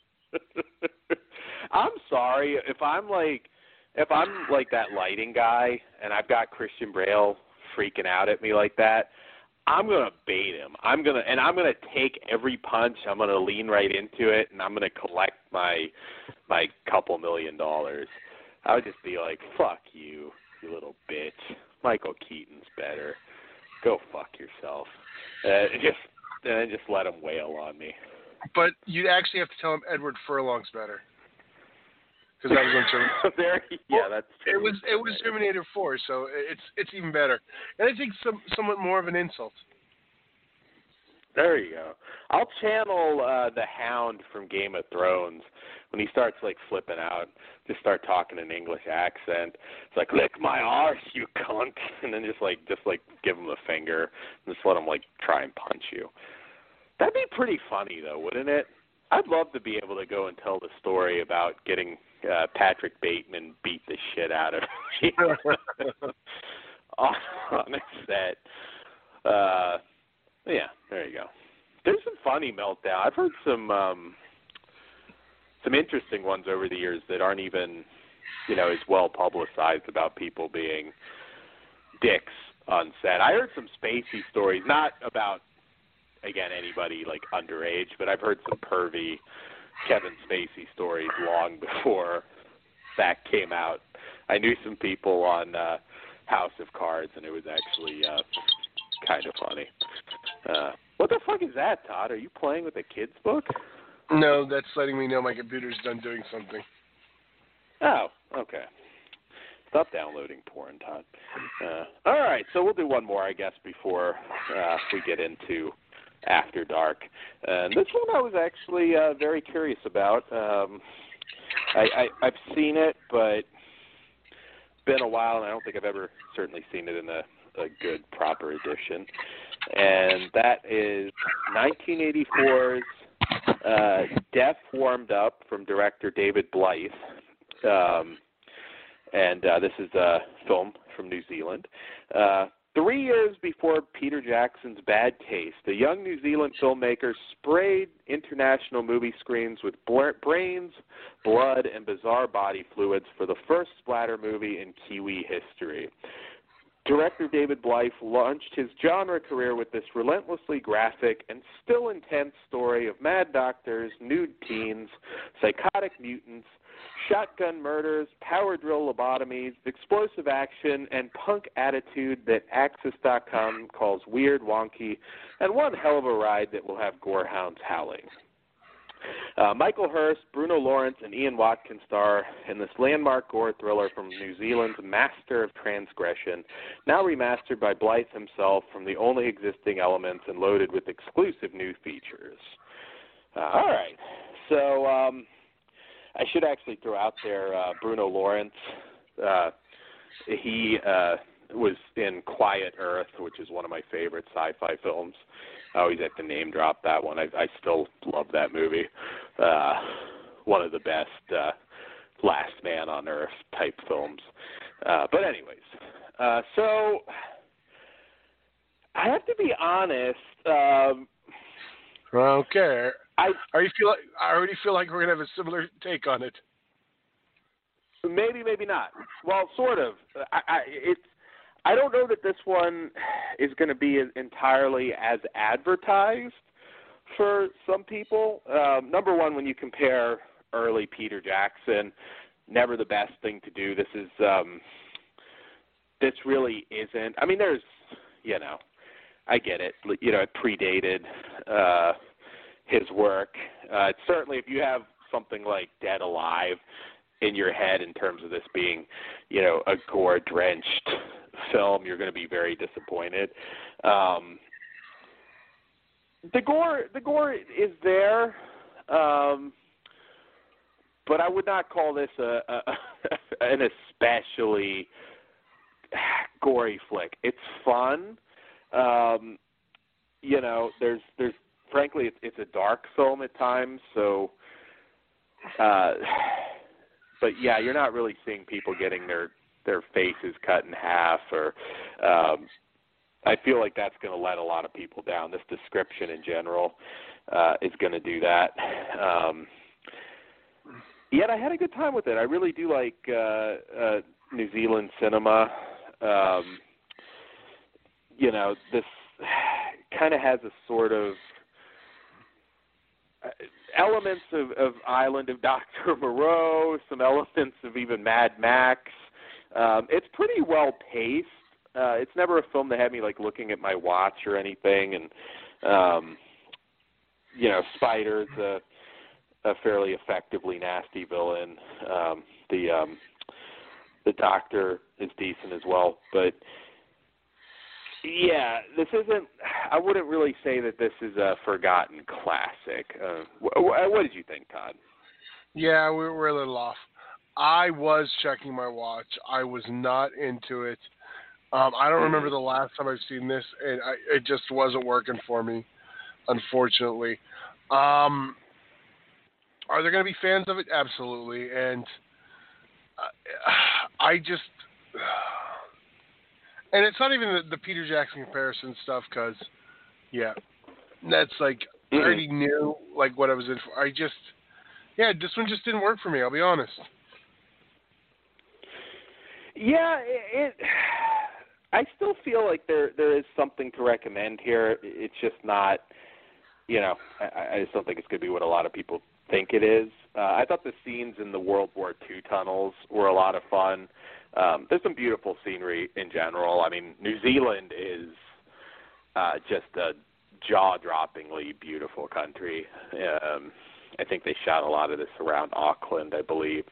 I'm sorry if I'm like that lighting guy and I've got Christian Bale freaking out at me like that. I'm gonna bait him. I'm gonna take every punch. I'm gonna lean right into it, and I'm gonna collect my couple $1 million. I would just be like, "Fuck you, you little bitch. Michael Keaton's better. Go fuck yourself." And just let him wail on me. But you'd actually have to tell him Edward Furlong's better. Because that was on yeah, that's true. It was Terminator 4, so it's even better. And I think somewhat more of an insult. There you go. I'll channel the Hound from Game of Thrones when he starts like flipping out. Just start talking in English accent. It's like, lick my arse, you cunt, and then just like give him the finger and just let him like try and punch you. That'd be pretty funny though, wouldn't it? I'd love to be able to go and tell the story about getting Patrick Bateman beat the shit out of me on a set. Yeah, there you go. There's some funny meltdown. I've heard some interesting ones over the years that aren't even, as well publicized about people being dicks on set. I heard some Spacey stories, not about, again, anybody like underage, but I've heard some pervy Kevin Spacey stories long before that came out. I knew some people on House of Cards, and it was actually kind of funny. What the fuck is that, Todd? Are you playing with a kid's book? No, that's letting me know my computer's done doing something. Oh, okay. Stop downloading porn, Todd. All right, so we'll do one more, I guess, before we get into After Dark. And this one I was actually very curious about. I've seen it, but it's been a while, and I don't think I've ever certainly seen it in a good, proper edition. And that is 1984's Death Warmed Up from director David Blythe. And this is a film from New Zealand. 3 years before Peter Jackson's Bad Taste, a young New Zealand filmmaker sprayed international movie screens with brains, blood, and bizarre body fluids for the first splatter movie in Kiwi history. Director David Blythe launched his genre career with this relentlessly graphic and still intense story of mad doctors, nude teens, psychotic mutants, shotgun murders, power drill lobotomies, explosive action, and punk attitude that Axis.com calls weird, wonky, and one hell of a ride that will have gorehounds howling. Michael Hurst, Bruno Lawrence, and Ian Watkins star in this landmark gore thriller from New Zealand's master of transgression, now remastered by Blythe himself from the only existing elements and loaded with exclusive new features. All right, so I should actually throw out there Bruno Lawrence. He was in Quiet Earth, which is one of my favorite sci-fi films. I always have to name drop that one. I still love that movie. One of the best Last Man on Earth type films. But anyways, so I have to be honest. Okay. I already feel like we're gonna have a similar take on it. Maybe, maybe not. Well, sort of. I don't know that this one is going to be entirely as advertised for some people. Number one, when you compare early Peter Jackson, never the best thing to do. This really isn't. I mean, there's, I get it. It predated his work. Certainly, if you have something like Dead Alive in your head in terms of this being, a gore-drenched film, you're going to be very disappointed. The gore is there, but I would not call this an especially gory flick. It's fun. You know, there's frankly, it's a dark film at times. So, but yeah, you're not really seeing people getting their faces cut in half, or I feel like that's going to let a lot of people down. This description in general is going to do that. Yet I had a good time with it. I really do like New Zealand cinema. You know, this kind of has a sort of elements of Island of Dr. Moreau, some elements of even Mad Max. It's pretty well paced. It's never a film that had me like looking at my watch or anything. And you know, Spider's a fairly effectively nasty villain. The Doctor is decent as well, but yeah, this isn't. I wouldn't really say that this is a forgotten classic. What did you think, Todd? Yeah, we're a little off. I was checking my watch. I was not into it. I don't remember the last time I've seen this, and it just wasn't working for me, unfortunately. Are there going to be fans of it? Absolutely. And I just... And it's not even the Peter Jackson comparison stuff, because, yeah, that's like, I already knew, like, what I was in for. This one just didn't work for me, I'll be honest. Yeah, I still feel like there is something to recommend here. It's just not, you know, I just don't think it's going to be what a lot of people think it is. I thought the scenes in the World War II tunnels were a lot of fun. There's some beautiful scenery in general. I mean, New Zealand is just a jaw-droppingly beautiful country. I think they shot a lot of this around Auckland, I believe.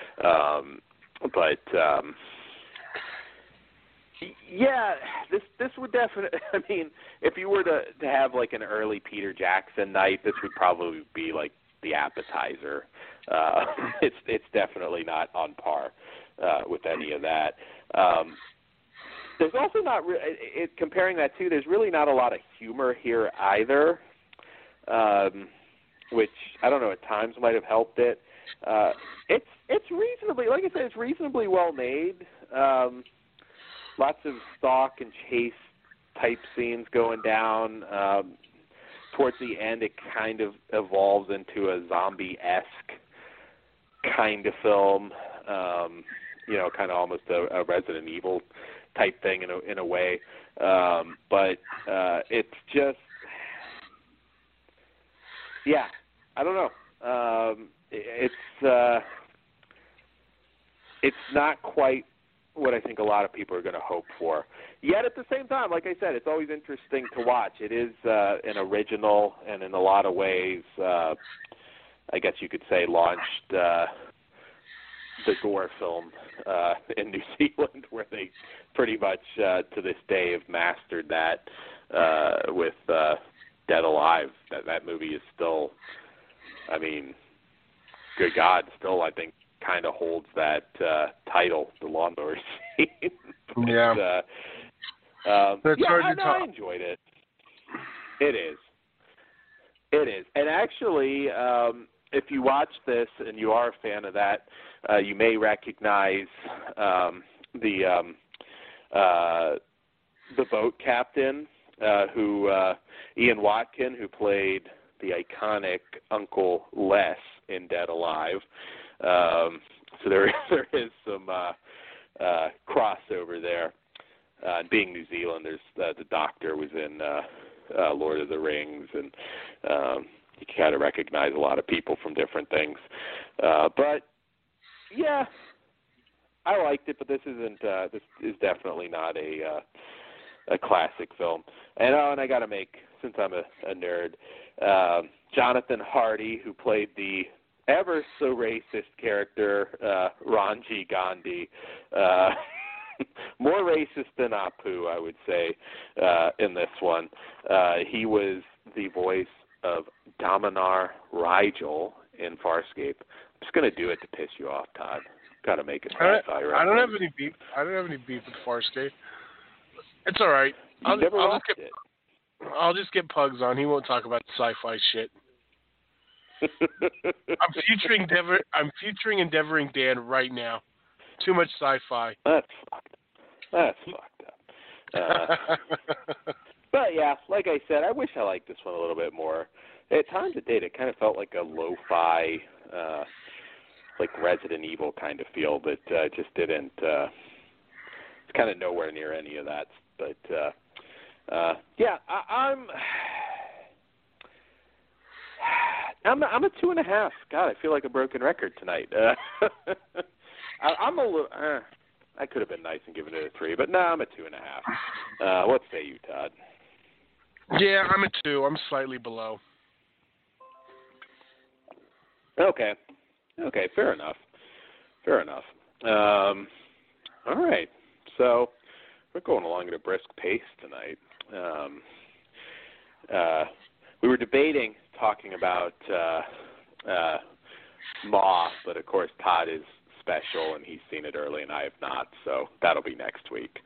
Yeah, this would definitely. I mean, if you were to have like an early Peter Jackson night, this would probably be like the appetizer. It's definitely not on par with any of that. There's also not comparing that to. There's really not a lot of humor here either, which I don't know at times might have helped it. It's reasonably, like I said, it's reasonably well made. Lots of stalk and chase type scenes going down. Towards the end, it kind of evolves into a zombie-esque kind of film. You know, kind of almost a Resident Evil type thing in a way. But it's just, yeah, I don't know. It's not quite what I think a lot of people are going to hope for. Yet at the same time, like I said, it's always interesting to watch. It is an original, and in a lot of ways, I guess you could say, launched the gore film in New Zealand, where they pretty much to this day have mastered that with Dead Alive. That movie is still, I mean, good God, still I think kind of holds that title, the lawnmower scene. Yeah. I enjoyed it. It is. And actually, if you watch this and you are a fan of that, you may recognize the boat captain, who Ian Watkin, who played the iconic Uncle Les in Dead Alive. So there is some crossover there. Being New Zealand, there's the Doctor was in Lord of the Rings, and you can kind of recognize a lot of people from different things. But yeah, I liked it, but this isn't. This is definitely not a classic film. And I got to make, since I'm a nerd, Jonathan Hardy, who played the ever so racist character Ranji Gandhi, more racist than Apu, I would say, in this one. He was the voice of Damanar Rigel in Farscape. I'm just going to do it to piss you off, Todd. Got to make it. I don't have any beef. I don't have any beef with Farscape. It's all right. I'll just get Pugs on. He won't talk about sci-fi shit. I'm featuring Endeavoring Dan right now. Too much sci-fi. That's fucked up. But yeah, like I said, I wish I liked this one a little bit more. At times it did. It kind of felt like a lo-fi, like Resident Evil kind of feel, but just didn't. It's kind of nowhere near any of that. But yeah, I'm a 2.5. God, I feel like a broken record tonight. I'm a little. I could have been nice and given it a 3, but no, I'm a 2.5. What say you, Todd? Yeah, I'm a 2. I'm slightly below. Okay, fair enough. All right, so we're going along at a brisk pace tonight. We were talking about Maw, but of course Todd is special and he's seen it early and I have not, so that'll be next week.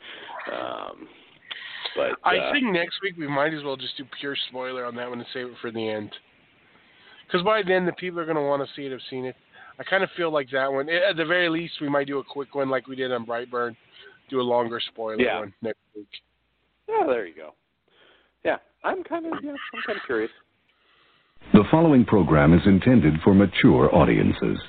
But I think next week we might as well just do pure spoiler on that one and save it for the end. Because by then the people are going to want to see it have seen it. I kind of feel like that one. At the very least, we might do a quick one like we did on Brightburn. Do a longer spoiler one next week. Yeah, there you go. Yeah, I'm kind of curious. The following program is intended for mature audiences.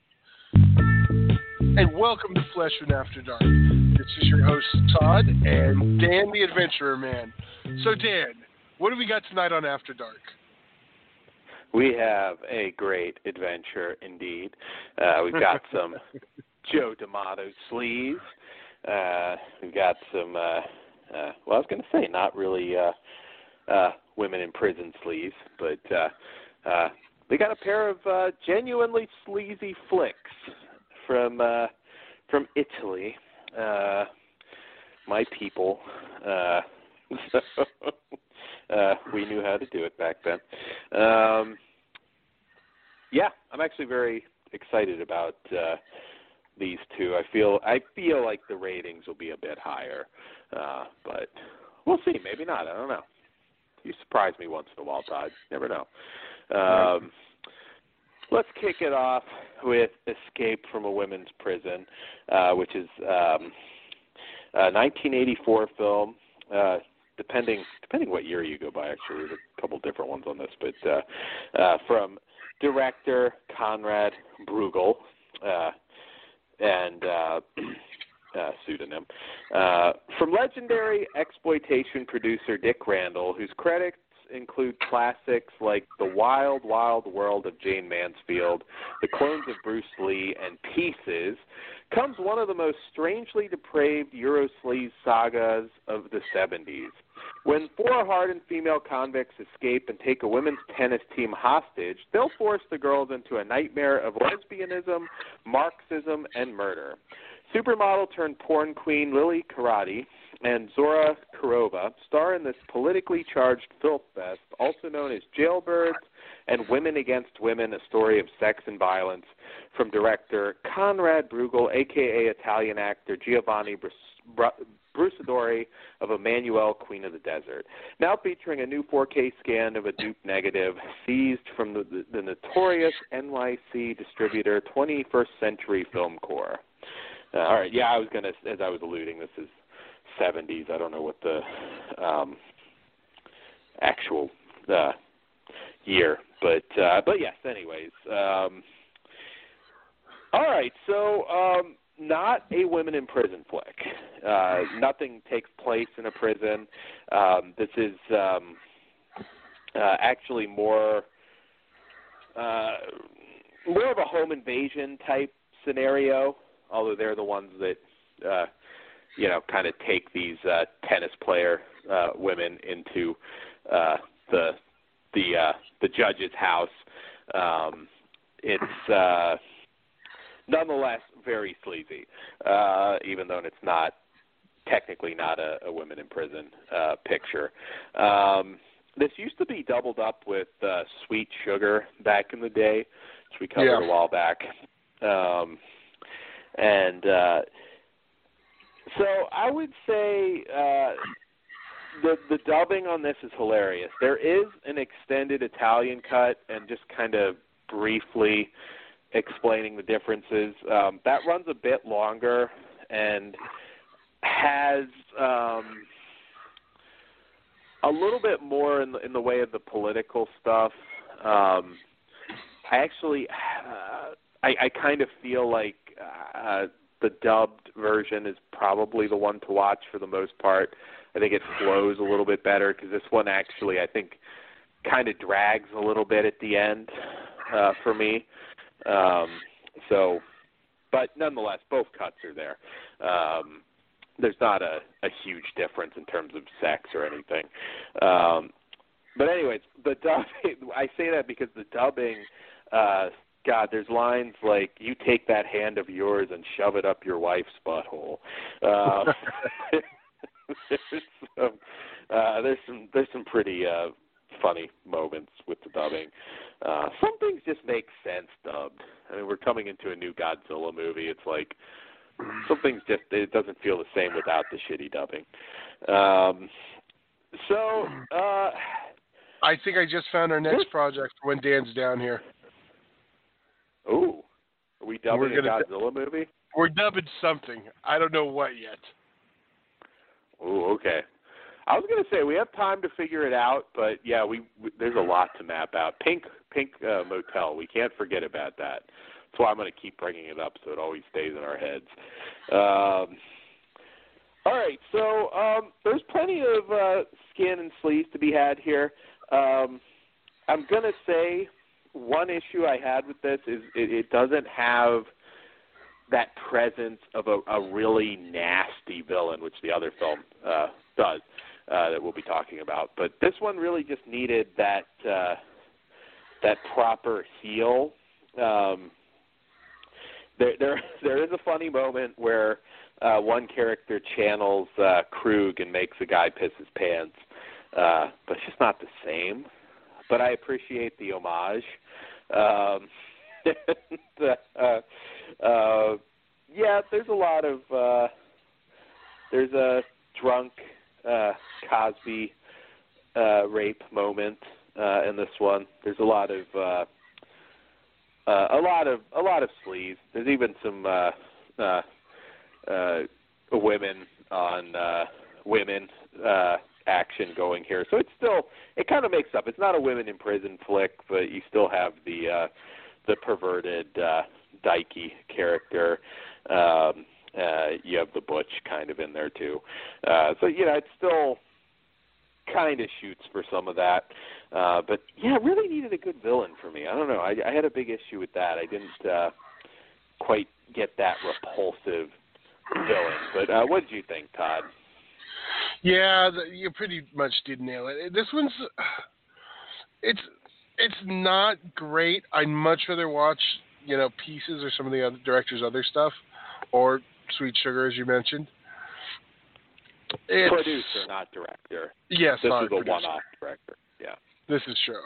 And welcome to Flesh Wound After Dark. This is your host, Todd, and Dan the Adventurer Man. So, Dan, what do we got tonight on After Dark? We have a great adventure indeed. We've got some Joe D'Amato sleeves. We've got some, well, I was going to say not really women in prison sleeves, but we got a pair of genuinely sleazy flicks from Italy. My people. So we knew how to do it back then. Yeah, I'm actually very excited about these two. I feel like the ratings will be a bit higher, but we'll see. Maybe not. I don't know. You surprise me once in a while, Todd. Never know. Let's kick it off with Escape from a Women's Prison, which is a 1984 film. Depending what year you go by, actually, there's a couple different ones on this, but from director Conrad Bruegel and pseudonym, from legendary exploitation producer Dick Randall, whose credits include classics like The Wild, Wild World of Jane Mansfield, The Clones of Bruce Lee, and Pieces, comes one of the most strangely depraved Eurosleaze sagas of the 70s. When 4 hardened female convicts escape and take a women's tennis team hostage, they'll force the girls into a nightmare of lesbianism, Marxism, and murder. Supermodel turned porn queen Lily Karate and Zora Kurova star in this politically charged filth fest, also known as Jailbirds and Women Against Women, a story of sex and violence, from director Conrad Bruegel, a.k.a. Italian actor Giovanni Brusadori of Emmanuel, Queen of the Desert. Now featuring a new 4K scan of a dupe negative seized from the notorious NYC distributor 21st Century Film Corps. All right, yeah, I was going to, as I was alluding, this is 70s. I don't know what the actual year, but yes, anyways. All right, so not a women in prison flick. Nothing takes place in a prison. This is actually more of a home invasion type scenario, although they're the ones that kind of take these tennis player women into the judge's house. It's nonetheless very sleazy, even though it's not technically not a women in prison picture. This used to be doubled up with Sweet Sugar back in the day, which we covered a while back. And so I would say the dubbing on this is hilarious. There is an extended Italian cut, and just kind of briefly explaining the differences. That runs a bit longer and has a little bit more in the way of the political stuff. I kind of feel like the dubbed version is probably the one to watch for the most part. I think it flows a little bit better because this one actually, I think, kind of drags a little bit at the end for me. But nonetheless, both cuts are there. There's not a huge difference in terms of sex or anything. But anyways, the dubbing, I say that because the dubbing, God, there's lines like, "You take that hand of yours and shove it up your wife's butthole." There's some pretty funny moments with the dubbing. Some things just make sense dubbed. I mean, we're coming into a new Godzilla movie. It's like some things just, it doesn't feel the same without the shitty dubbing. I think I just found our next project for when Dan's down here. Ooh, are we dubbing a Godzilla movie? We're dubbing something. I don't know what yet. Ooh, okay. I was going to say we have time to figure it out, but yeah, we there's a lot to map out. Pink Motel, we can't forget about that. That's why I'm going to keep bringing it up so it always stays in our heads. All right, so there's plenty of skin and sleaze to be had here. I'm going to say one issue I had with this is it doesn't have that presence of a really nasty villain, which the other film does, that we'll be talking about. But this one really just needed that proper heel. There is a funny moment where one character channels Krug and makes a guy piss his pants, but it's just not the same. But I appreciate the homage. Yeah, there's a lot of there's a drunk Cosby rape moment in this one. There's a lot of sleaze. There's even some women on women action going here. So it kind of makes up. It's not a women in prison flick, but you still have the perverted dykey character. You have the butch kind of in there too. So it still kind of shoots for some of that. But yeah, it really needed a good villain for me. I don't know. I had a big issue with that. I didn't quite get that repulsive villain. But what did you think, Todd? Yeah, you pretty much did nail it. This one's, it's not great. I'd much rather watch, Pieces or some of the other director's other stuff, or Sweet Sugar, as you mentioned. It's producer, not director. Yes, this is a producer. one-off director. Yeah, this is true.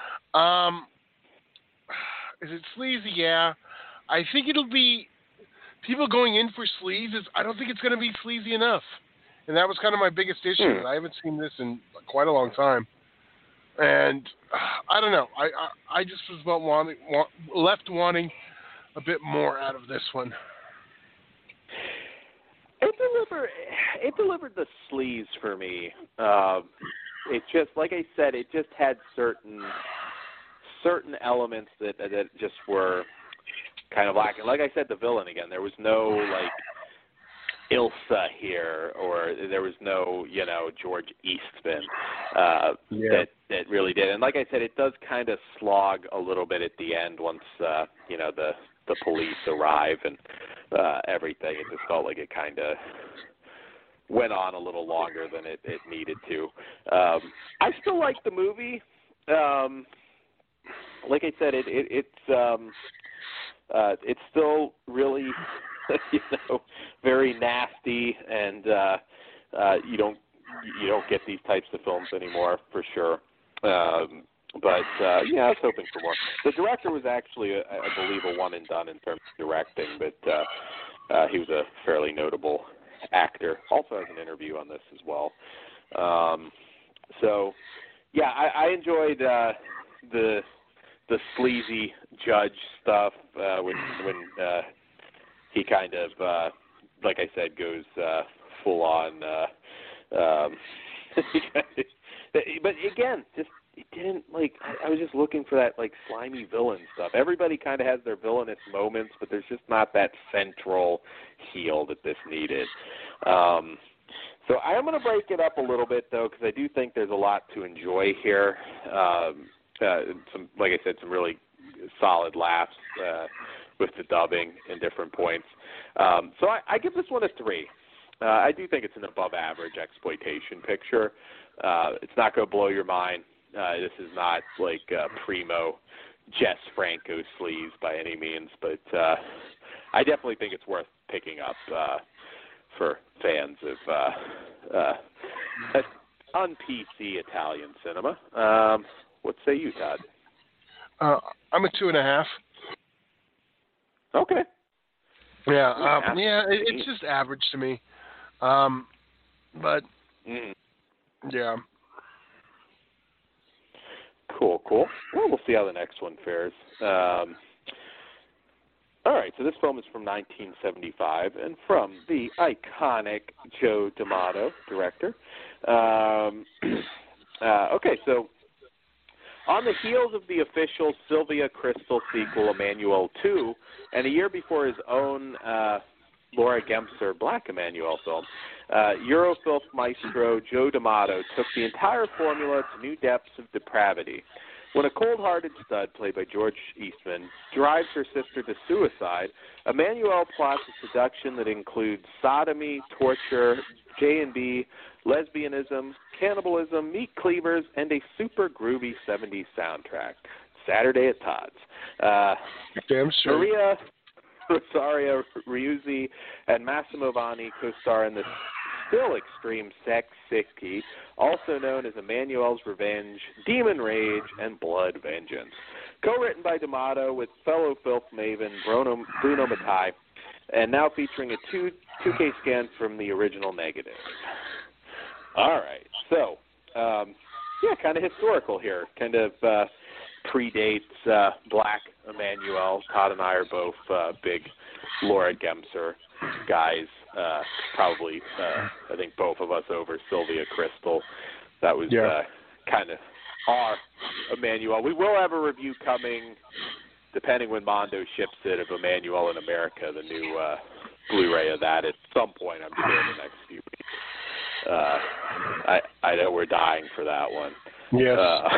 Is it sleazy? Yeah, I think it'll be people going in for sleaze. I don't think it's going to be sleazy enough, and that was kind of my biggest issue. I haven't seen this in quite a long time, and I don't know. I just was left wanting a bit more out of this one. It delivered the sleaze for me. It just, like I said, it just had certain elements that just were kind of lacking. Like I said, the villain again. There was no Ilsa here, or there was no George Eastman that really did. And like I said, it does kind of slog a little bit at the end once the police arrive and everything. It just felt like it kind of went on a little longer than it needed to. I still like the movie. Like I said, it's still really very nasty, and you don't get these types of films anymore for sure. But I was hoping for more. The director was actually, I believe, a one and done in terms of directing, but he was a fairly notable actor. Also has an interview on this as well. So, yeah, I enjoyed the sleazy judge stuff when he kind of, like I said, goes full on. But again, just it didn't like. I was just looking for that like slimy villain stuff. Everybody kind of has their villainous moments, but there's just not that central heel that this needed. So I am going to break it up a little bit though, because I do think there's a lot to enjoy here. Some, like I said, some really solid laughs with the dubbing in different points. So I give this one a 3. I do think it's an above-average exploitation picture. It's not going to blow your mind. This is not like primo Jess Franco sleaze by any means, but I definitely think it's worth picking up for fans of un-PC Italian cinema. What say you, Todd? I'm a 2.5. Okay. Yeah, it's just average to me. But yeah. Cool. Well, we'll see how the next one fares. All right, so this film is from 1975 and from the iconic Joe D'Amato, director. Okay, so on the heels of the official Sylvia Crystal sequel, Emmanuel 2, and a year before his own Laura Gemser Black Emmanuel film, Eurofilm maestro Joe D'Amato took the entire formula to new depths of depravity. When a cold-hearted stud, played by George Eastman, drives her sister to suicide, Emmanuel plots a seduction that includes sodomy, torture, J&B, lesbianism, cannibalism, meat cleavers, and a super groovy 70s soundtrack. Saturday at Todd's. Damn straight. Maria Rosario Riuzzi and Massimo Vanni co-star in the still extreme Sex Sicky, also known as Emmanuel's Revenge, Demon Rage, and Blood Vengeance. Co-written by D'Amato with fellow filth maven Bruno Mattei, and now featuring a 2K scan from the original negative. All right, so, kind of historical here. Kind of predates Black Emmanuel. Todd and I are both big Laura Gemser guys. Probably, I think both of us over Sylvia Crystal. That was kind of our Emmanuel. We will have a review coming, depending when Mondo ships it, of Emmanuel in America, the new Blu-ray of that at some point, I'm sure, in the next few weeks. I know we're dying for that one. Yes.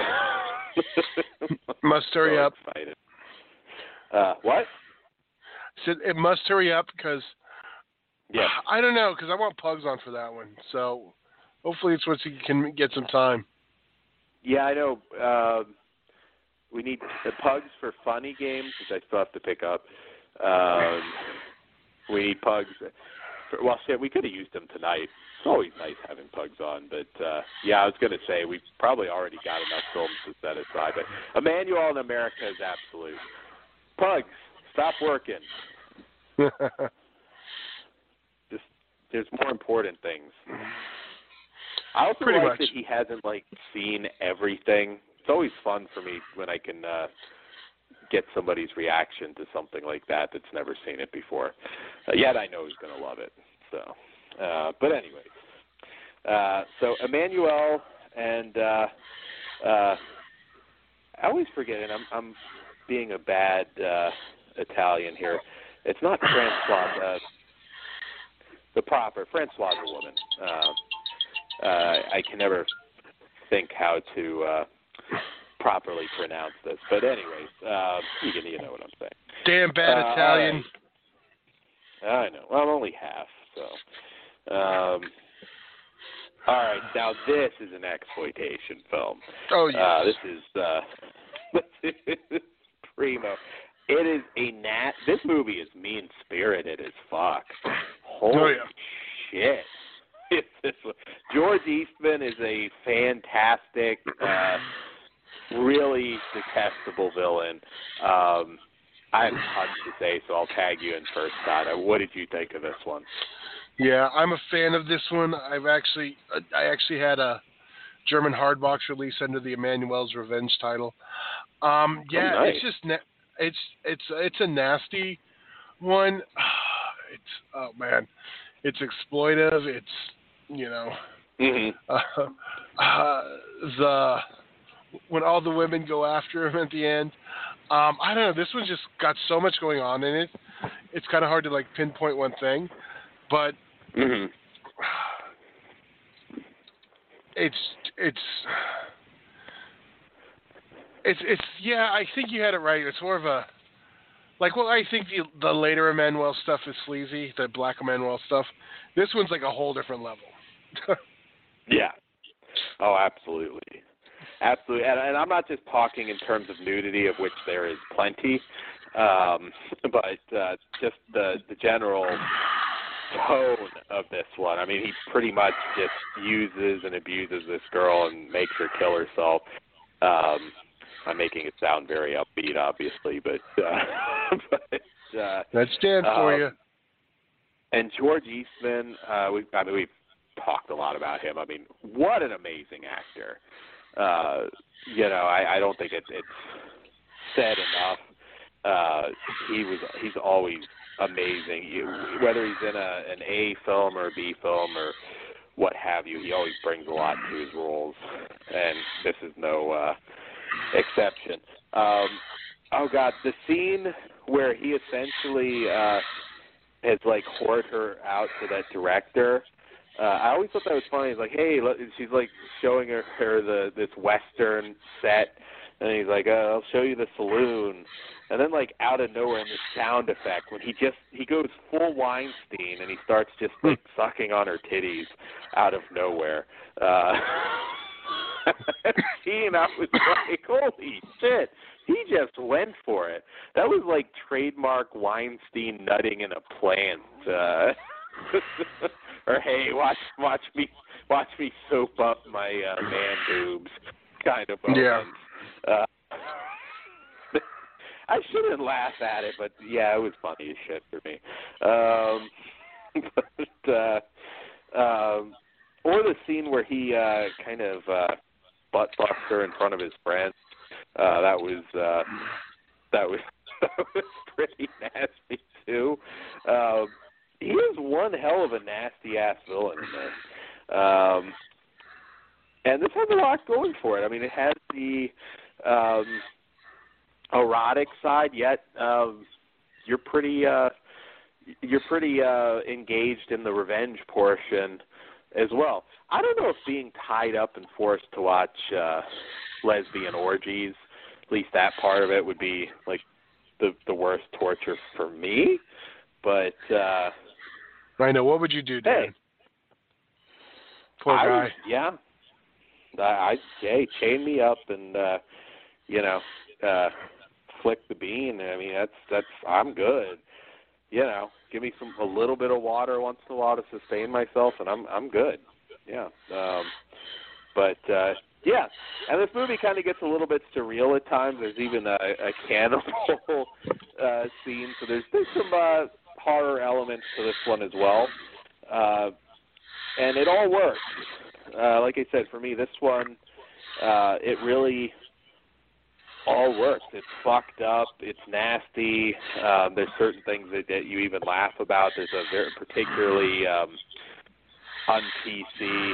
Must hurry up. Excited. What? Said it must hurry up because I don't know, because I want Pugs on for that one. So hopefully it's once he can get some time. Yeah, I know. We need the Pugs for funny games, which I still have to pick up. We need Pugs. We could have used them tonight. It's always nice having Pugs on. But, I was going to say, we've probably already got enough films to set aside. But Emmanuel in America is absolute. Pugs, stop working. There's more important things. I also like that he hasn't seen everything. It's always fun for me when I can get somebody's reaction to something like that that's never seen it before. Yet I know he's going to love it. So, but anyways, so Emmanuel and I always forget it. I'm being a bad Italian here. It's not Francois. The proper Francois the woman. I can never think how to properly pronounce this, but anyways, you know what I'm saying. Damn bad Italian. I know. Well, I'm only half, so. All right, now this is an exploitation film. Oh yeah. This is primo. It is this movie is mean-spirited as fuck. Holy shit. George Eastman is a fantastic, really detestable villain. I have tons to say, so I'll tag you in first, Todd. What did you think of this one? Yeah, I'm a fan of this one. I actually had a German hardbox release under the Emmanuel's Revenge title. Nice. It's just it's a nasty one. It's exploitive. It's when all the women go after him at the end. I don't know. This one just got so much going on in it. It's kind of hard to like pinpoint one thing, but it's yeah. I think you had it right. It's more of a I think the later Emmanuel stuff is sleazy. The Black Emmanuel stuff. This one's like a whole different level. Yeah. Oh, absolutely. Absolutely. And I'm not just talking in terms of nudity, of which there is plenty, but just the general tone of this one. I mean, he pretty much just uses and abuses this girl and makes her kill herself. I'm making it sound very upbeat, obviously, but that's Dan for you. And George Eastman, we've talked a lot about him. I mean, what an amazing actor. I don't think it's said enough. He's always amazing. Whether he's in an A film or a B film or what have you, he always brings a lot to his roles, and this is no exception. Oh God, the scene where he essentially has like whored her out to that director. I always thought that was funny. He's like, hey, she's like showing her this Western set, and he's like, I'll show you the saloon. And then like out of nowhere in the sound effect, when he goes full Weinstein and he starts just like sucking on her titties out of nowhere. And I was like, holy shit, he just went for it. That was like trademark Weinstein nutting in a plant. Or hey, watch me soap up my man boobs kind of moment. Yeah. I shouldn't laugh at it, but yeah, it was funny as shit for me. Or the scene where he kind of butt fucks her in front of his friends. That was pretty nasty too. He is one hell of a nasty ass villain in this. And this has a lot going for it. I mean, it has the erotic side, yet you're pretty engaged in the revenge portion as well. I don't know if being tied up and forced to watch lesbian orgies, at least that part of it, would be like the worst torture for me. But I know. What would you do, Dan? Hey, poor guy. Chain me up and flick the bean. I mean, that's I'm good. Give me a little bit of water once in a while to sustain myself, and I'm good. Yeah. And this movie kind of gets a little bit surreal at times. There's even a cannibal scene, so there's some horror elements to this one as well, and it all works. Like I said, for me, this one, it really all works. It's fucked up. It's nasty. There's certain things that you even laugh about. There's a very particularly un-PC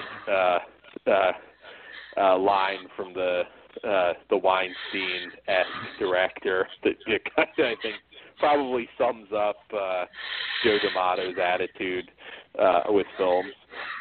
line from the Weinstein-esque director that kind of, I think, probably sums up Joe D'Amato's attitude with films.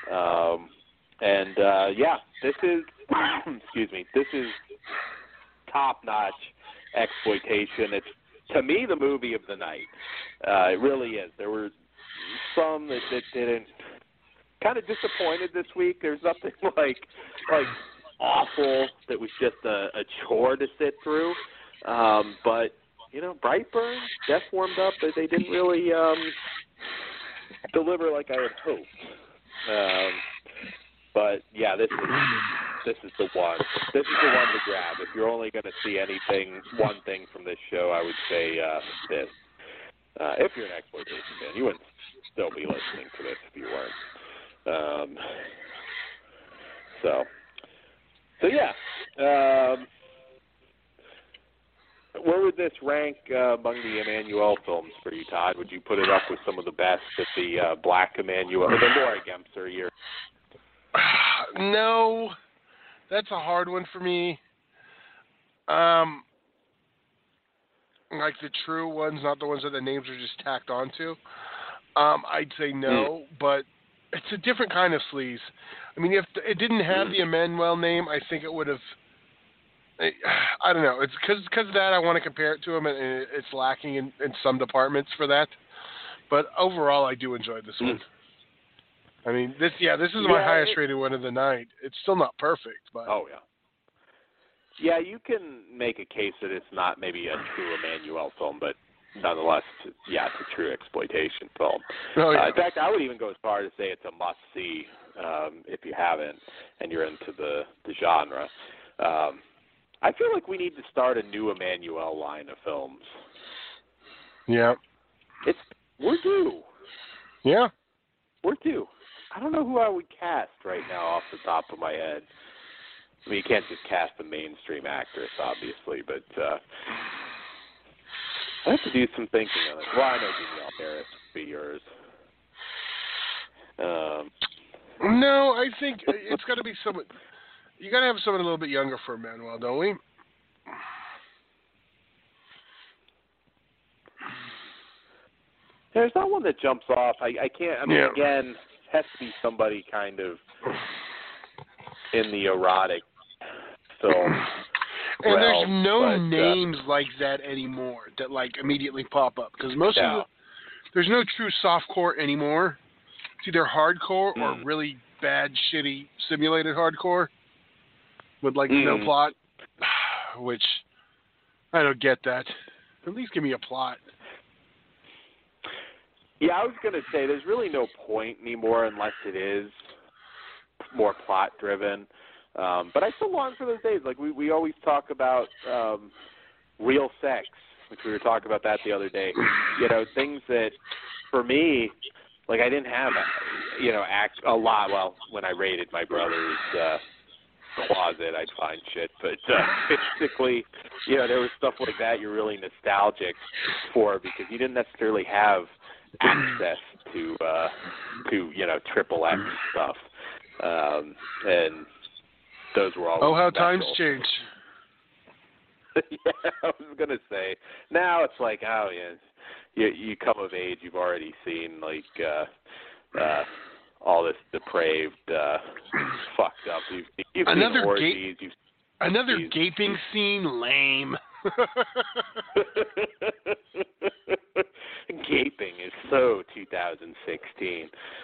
This is this is top-notch exploitation. It's, to me, the movie of the night. It really is. There were some that didn't, kind of disappointed this week. There's nothing like awful that was just a chore to sit through. But Brightburn, Death Warmed Up, they didn't really deliver like I had hoped. But yeah, this is the one. This is the one to grab. If you're only going to see one thing from this show, I would say this. If you're an exploitation fan, you wouldn't still be listening to this if you weren't. So yeah. Where would this rank among the Emmanuelle films for you, Todd? Would you put it up with some of the best of the Black Emmanuelle, or the Laura Gemser year? No, that's a hard one for me. Like the true ones, not the ones that the names are just tacked onto. I'd say no, but it's a different kind of sleaze. I mean, if it didn't have the Emmanuelle name, I think it would have. I don't know. It's because of that I want to compare it to him, and it's lacking in some departments for that. But overall, I do enjoy this one. I mean, this is my highest rated one of the night. It's still not perfect, but yeah, you can make a case that it's not maybe a true Emmanuelle film, but nonetheless, it's a true exploitation film. Oh, yeah. In fact, I would even go as far as to say it's a must-see if you haven't and you're into the genre. I feel like we need to start a new Emmanuelle line of films. Yeah. We're due. Yeah. We're due. I don't know who I would cast right now off the top of my head. I mean, you can't just cast a mainstream actress, obviously, but I have to do some thinking on it. Well, I know Danielle Harris would be yours. No, I think it's got to be someone. You got to have someone a little bit younger for Emmanuelle, don't we? There's not one that jumps off. I can't. I mean, again, it has to be somebody kind of in the erotic film. And realm, there's no names like that anymore that like immediately pop up because there's no true softcore anymore. It's either hardcore or really bad, shitty simulated hardcore with like no plot, which I don't get that. At least give me a plot. Yeah, I was going to say there's really no point anymore unless it is more plot driven. But I still long for those days. Like we always talk about real sex, which we were talking about that the other day. You know, things that for me, like I didn't have, a lot. Well, when I raided my brother's closet, I'd find shit. But basically, there was stuff like that you're really nostalgic for because you didn't necessarily have access to XXX stuff, and those were all. Oh, how special. times change. Yeah, I was gonna say. Now it's like, you come of age, you've already seen like all this depraved, fucked up. You've another seen orgies. Another gaping scene, lame. Gaping is so 2016.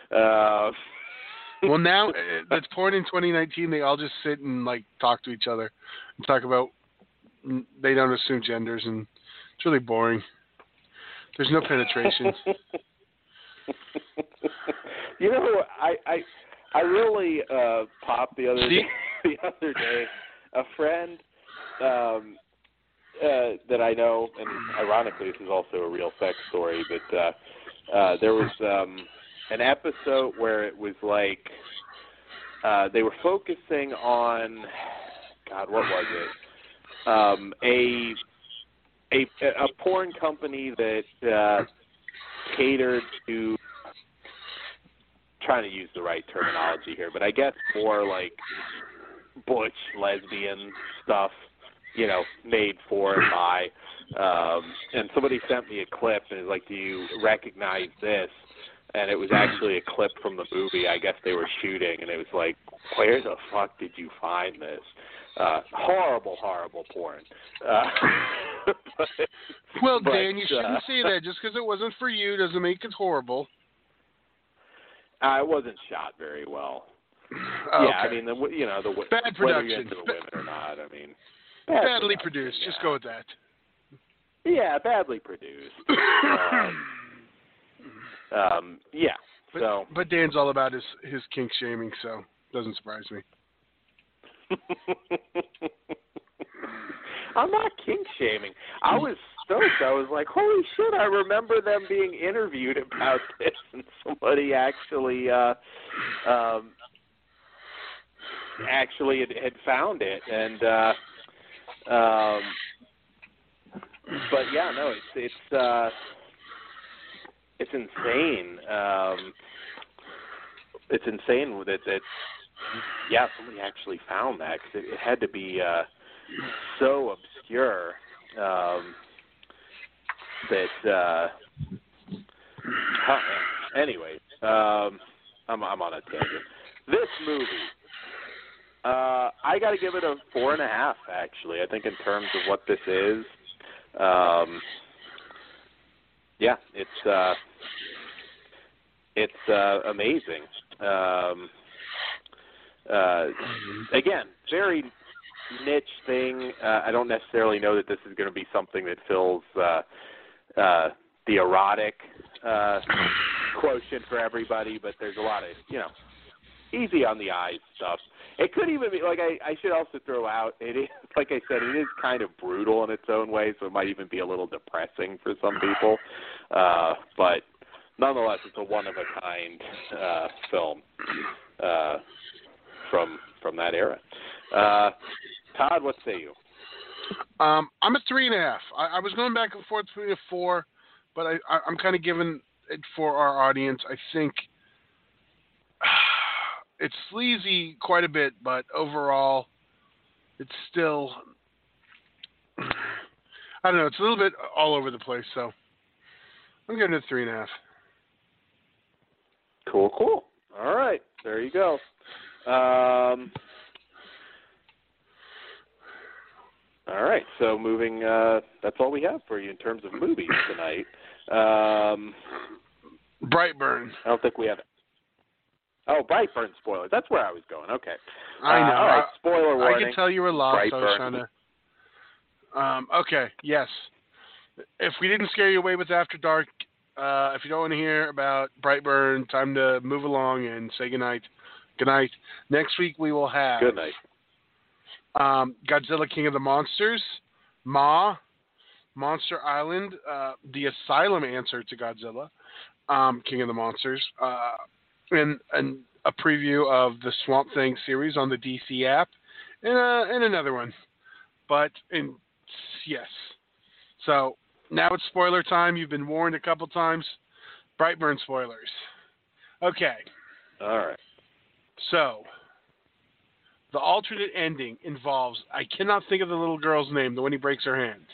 Well, now that's porn in 2019. They all just sit and like talk to each other and talk about. They don't assume genders, and it's really boring. There's no penetration. I really popped the other day. A friend that I know, and ironically, this is also a real sex story, but there was an episode where it was like they were focusing on, God, what was it? A porn company that catered to, trying to use the right terminology here, but I guess more like butch lesbian stuff, made for and by. And somebody sent me a clip and is like, do you recognize this? And it was actually a clip from the movie I guess they were shooting, and it was like, where the fuck did you find this? Horrible porn. Well, Dan, you shouldn't say that. Just because it wasn't for you doesn't make it horrible. It wasn't shot very well. Okay. Yeah, I mean, bad production. Whether you're into the women or not, I mean, badly produced. Yeah. Just go with that. Yeah, badly produced. Yeah. But Dan's all about his kink shaming, so doesn't surprise me. I'm not kink shaming. I was stoked. I was like, holy shit, I remember them being interviewed about this, and somebody actually had found it. And but yeah, no, it's insane. It's insane that somebody actually found that, because it had to be so obscure that. Anyway, I'm on a tangent. This movie, I got to give it a 4.5. Actually, I think in terms of what this is, it's amazing. Again, very niche thing. I don't necessarily know that this is going to be something that fills the erotic quotient for everybody, but there's a lot of, easy on the eyes stuff. It could even be, like, I should also throw out, it is, like I said, it is kind of brutal in its own way, so it might even be a little depressing for some people. But nonetheless, it's a one-of-a-kind film from that era. Todd, what say you? I'm at 3.5. I was going back and forth between a 4, but I'm kind of giving it for our audience. I think it's sleazy quite a bit, but overall, it's still, I don't know, it's a little bit all over the place, so I'm giving it 3.5. Cool. All right, there you go. All right, so moving, that's all we have for you in terms of movies tonight. Brightburn. I don't think we have. Oh, Brightburn spoilers. That's where I was going. Okay. I know. All right, spoiler warning. I can tell you were lost. Brightburn. I was trying to. Okay, yes. If we didn't scare you away with After Dark, if you don't want to hear about Brightburn, time to move along and say goodnight. Good night. Next week we will have. Good night. Godzilla King of the Monsters, Monster Island, the Asylum answer to Godzilla, King of the Monsters, and a preview of the Swamp Thing series on the DC app, and another one. Yes. So now it's spoiler time. You've been warned a couple times. Brightburn spoilers. Okay. All right. So the alternate ending involves, I cannot think of the little girl's name, the one he breaks her hand.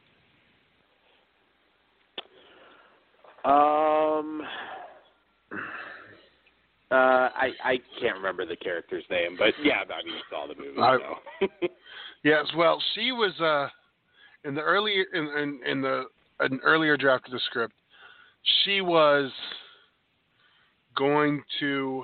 I can't remember the character's name, but yeah, I mean, you saw the movie. So. Yes, well, she was in the earlier in an earlier draft of the script. She was going to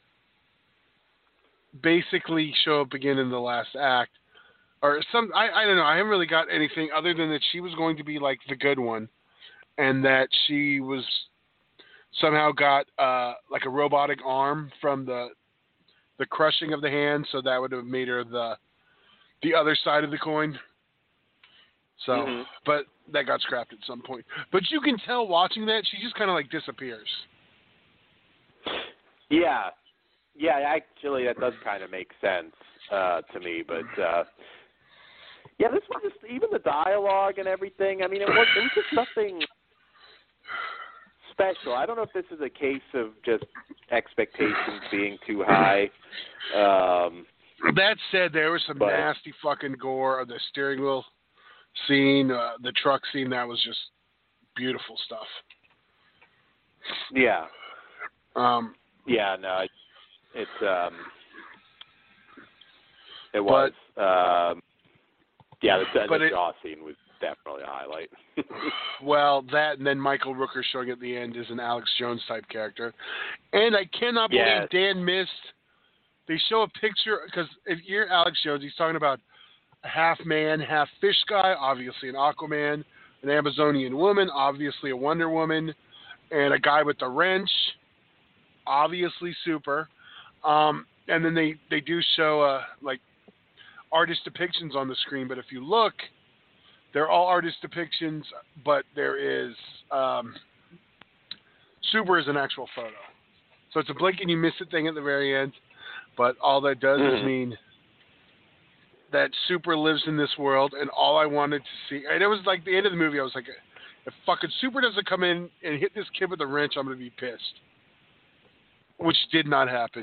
basically show up again in the last act, or some. I don't know. I haven't really got anything other than that she was going to be like the good one, and that she was somehow got like a robotic arm from the crushing of the hand, so that would have made her the other side of the coin. So, but that got scrapped at some point. But you can tell watching that she just kind of like disappears. Yeah, actually, that does kind of make sense to me. But yeah, this one just, even the dialogue and everything. I mean, it was just nothing special. I don't know if this is a case of just expectations being too high. That said, there was some nasty fucking gore of the steering wheel scene, the truck scene. That was just beautiful stuff. Yeah. Yeah. No. It was. Yeah. The jaw scene was definitely a highlight. Well, that and then Michael Rooker showing at the end is an Alex Jones type character, and I cannot believe Dan missed. They show a picture because if you're Alex Jones, he's talking about a half man, half fish guy, obviously an Aquaman, an Amazonian woman, obviously a Wonder Woman, and a guy with the wrench, obviously Super. And then they do show like artist depictions on the screen, but if you look, They're all artist depictions, but there is Super is an actual photo. So it's a blink and you miss it thing at the very end, but all that does is mean that Super lives in this world, and all I wanted to see, and it was like the end of the movie, I was like, if fucking Super doesn't come in and hit this kid with a wrench, I'm going to be pissed. Which did not happen.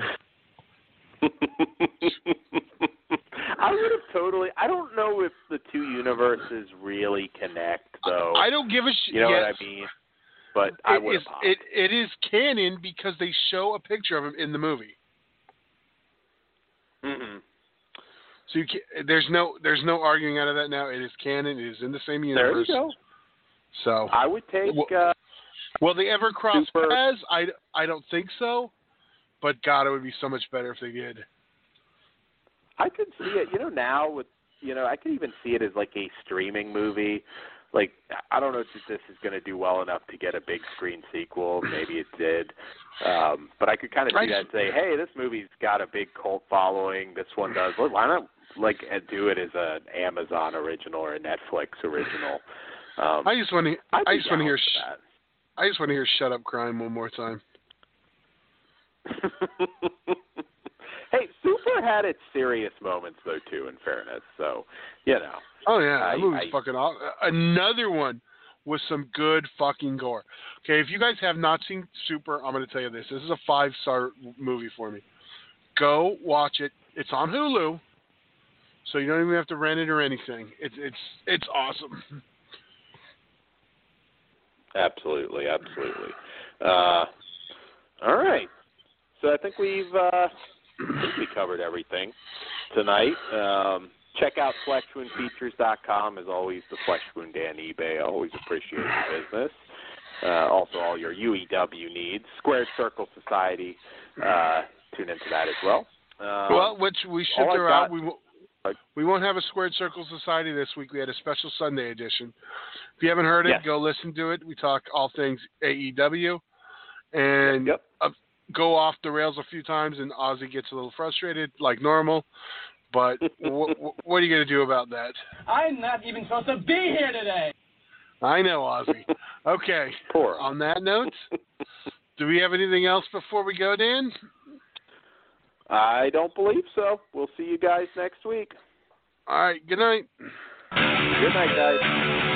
I would have totally. I don't know if the two universes really connect, though. I don't give a shit. You know what I mean? But I would have. It is canon because they show a picture of him in the movie. Mm-hmm. So there's no arguing out of that now. It is canon. It is in the same universe. There you go. So I would take. Will they ever cross Super. paths? I don't think so. But God, it would be so much better if they did. I could see it. Now with I could even see it as like a streaming movie. Like, I don't know if this is going to do well enough to get a big screen sequel. Maybe it did. But I could kind of see that and say, hey, this movie's got a big cult following. This one does. Why not do it as an Amazon original or a Netflix original? I just want to hear that. I just want to hear "Shut Up, Crime" one more time. Hey, Super had its serious moments though too. In fairness, so Oh yeah, that movie's fucking awesome. Another one with some good fucking gore. Okay, if you guys have not seen Super, I'm going to tell you this. This is a 5-star movie for me. Go watch it. It's on Hulu, so you don't even have to rent it or anything. It's awesome. Absolutely. All right. So I think we covered everything tonight. Check out FleshWoundFeatures.com. As always, the Flesh Wound Dan eBay. I always appreciate your business. Also, all your UEW needs. Squared Circle Society. Tune into that as well. Which we should throw out. We won't have a Squared Circle Society this week. We had a special Sunday edition. If you haven't heard it, go listen to it. We talk all things AEW. And go off the rails a few times, and Ozzy gets a little frustrated, like normal. But what are you going to do about that? I'm not even supposed to be here today. I know, Ozzy. Okay. Poor. On that note, do we have anything else before we go, Dan? I don't believe so. We'll see you guys next week. All right. Good night. Good night, guys.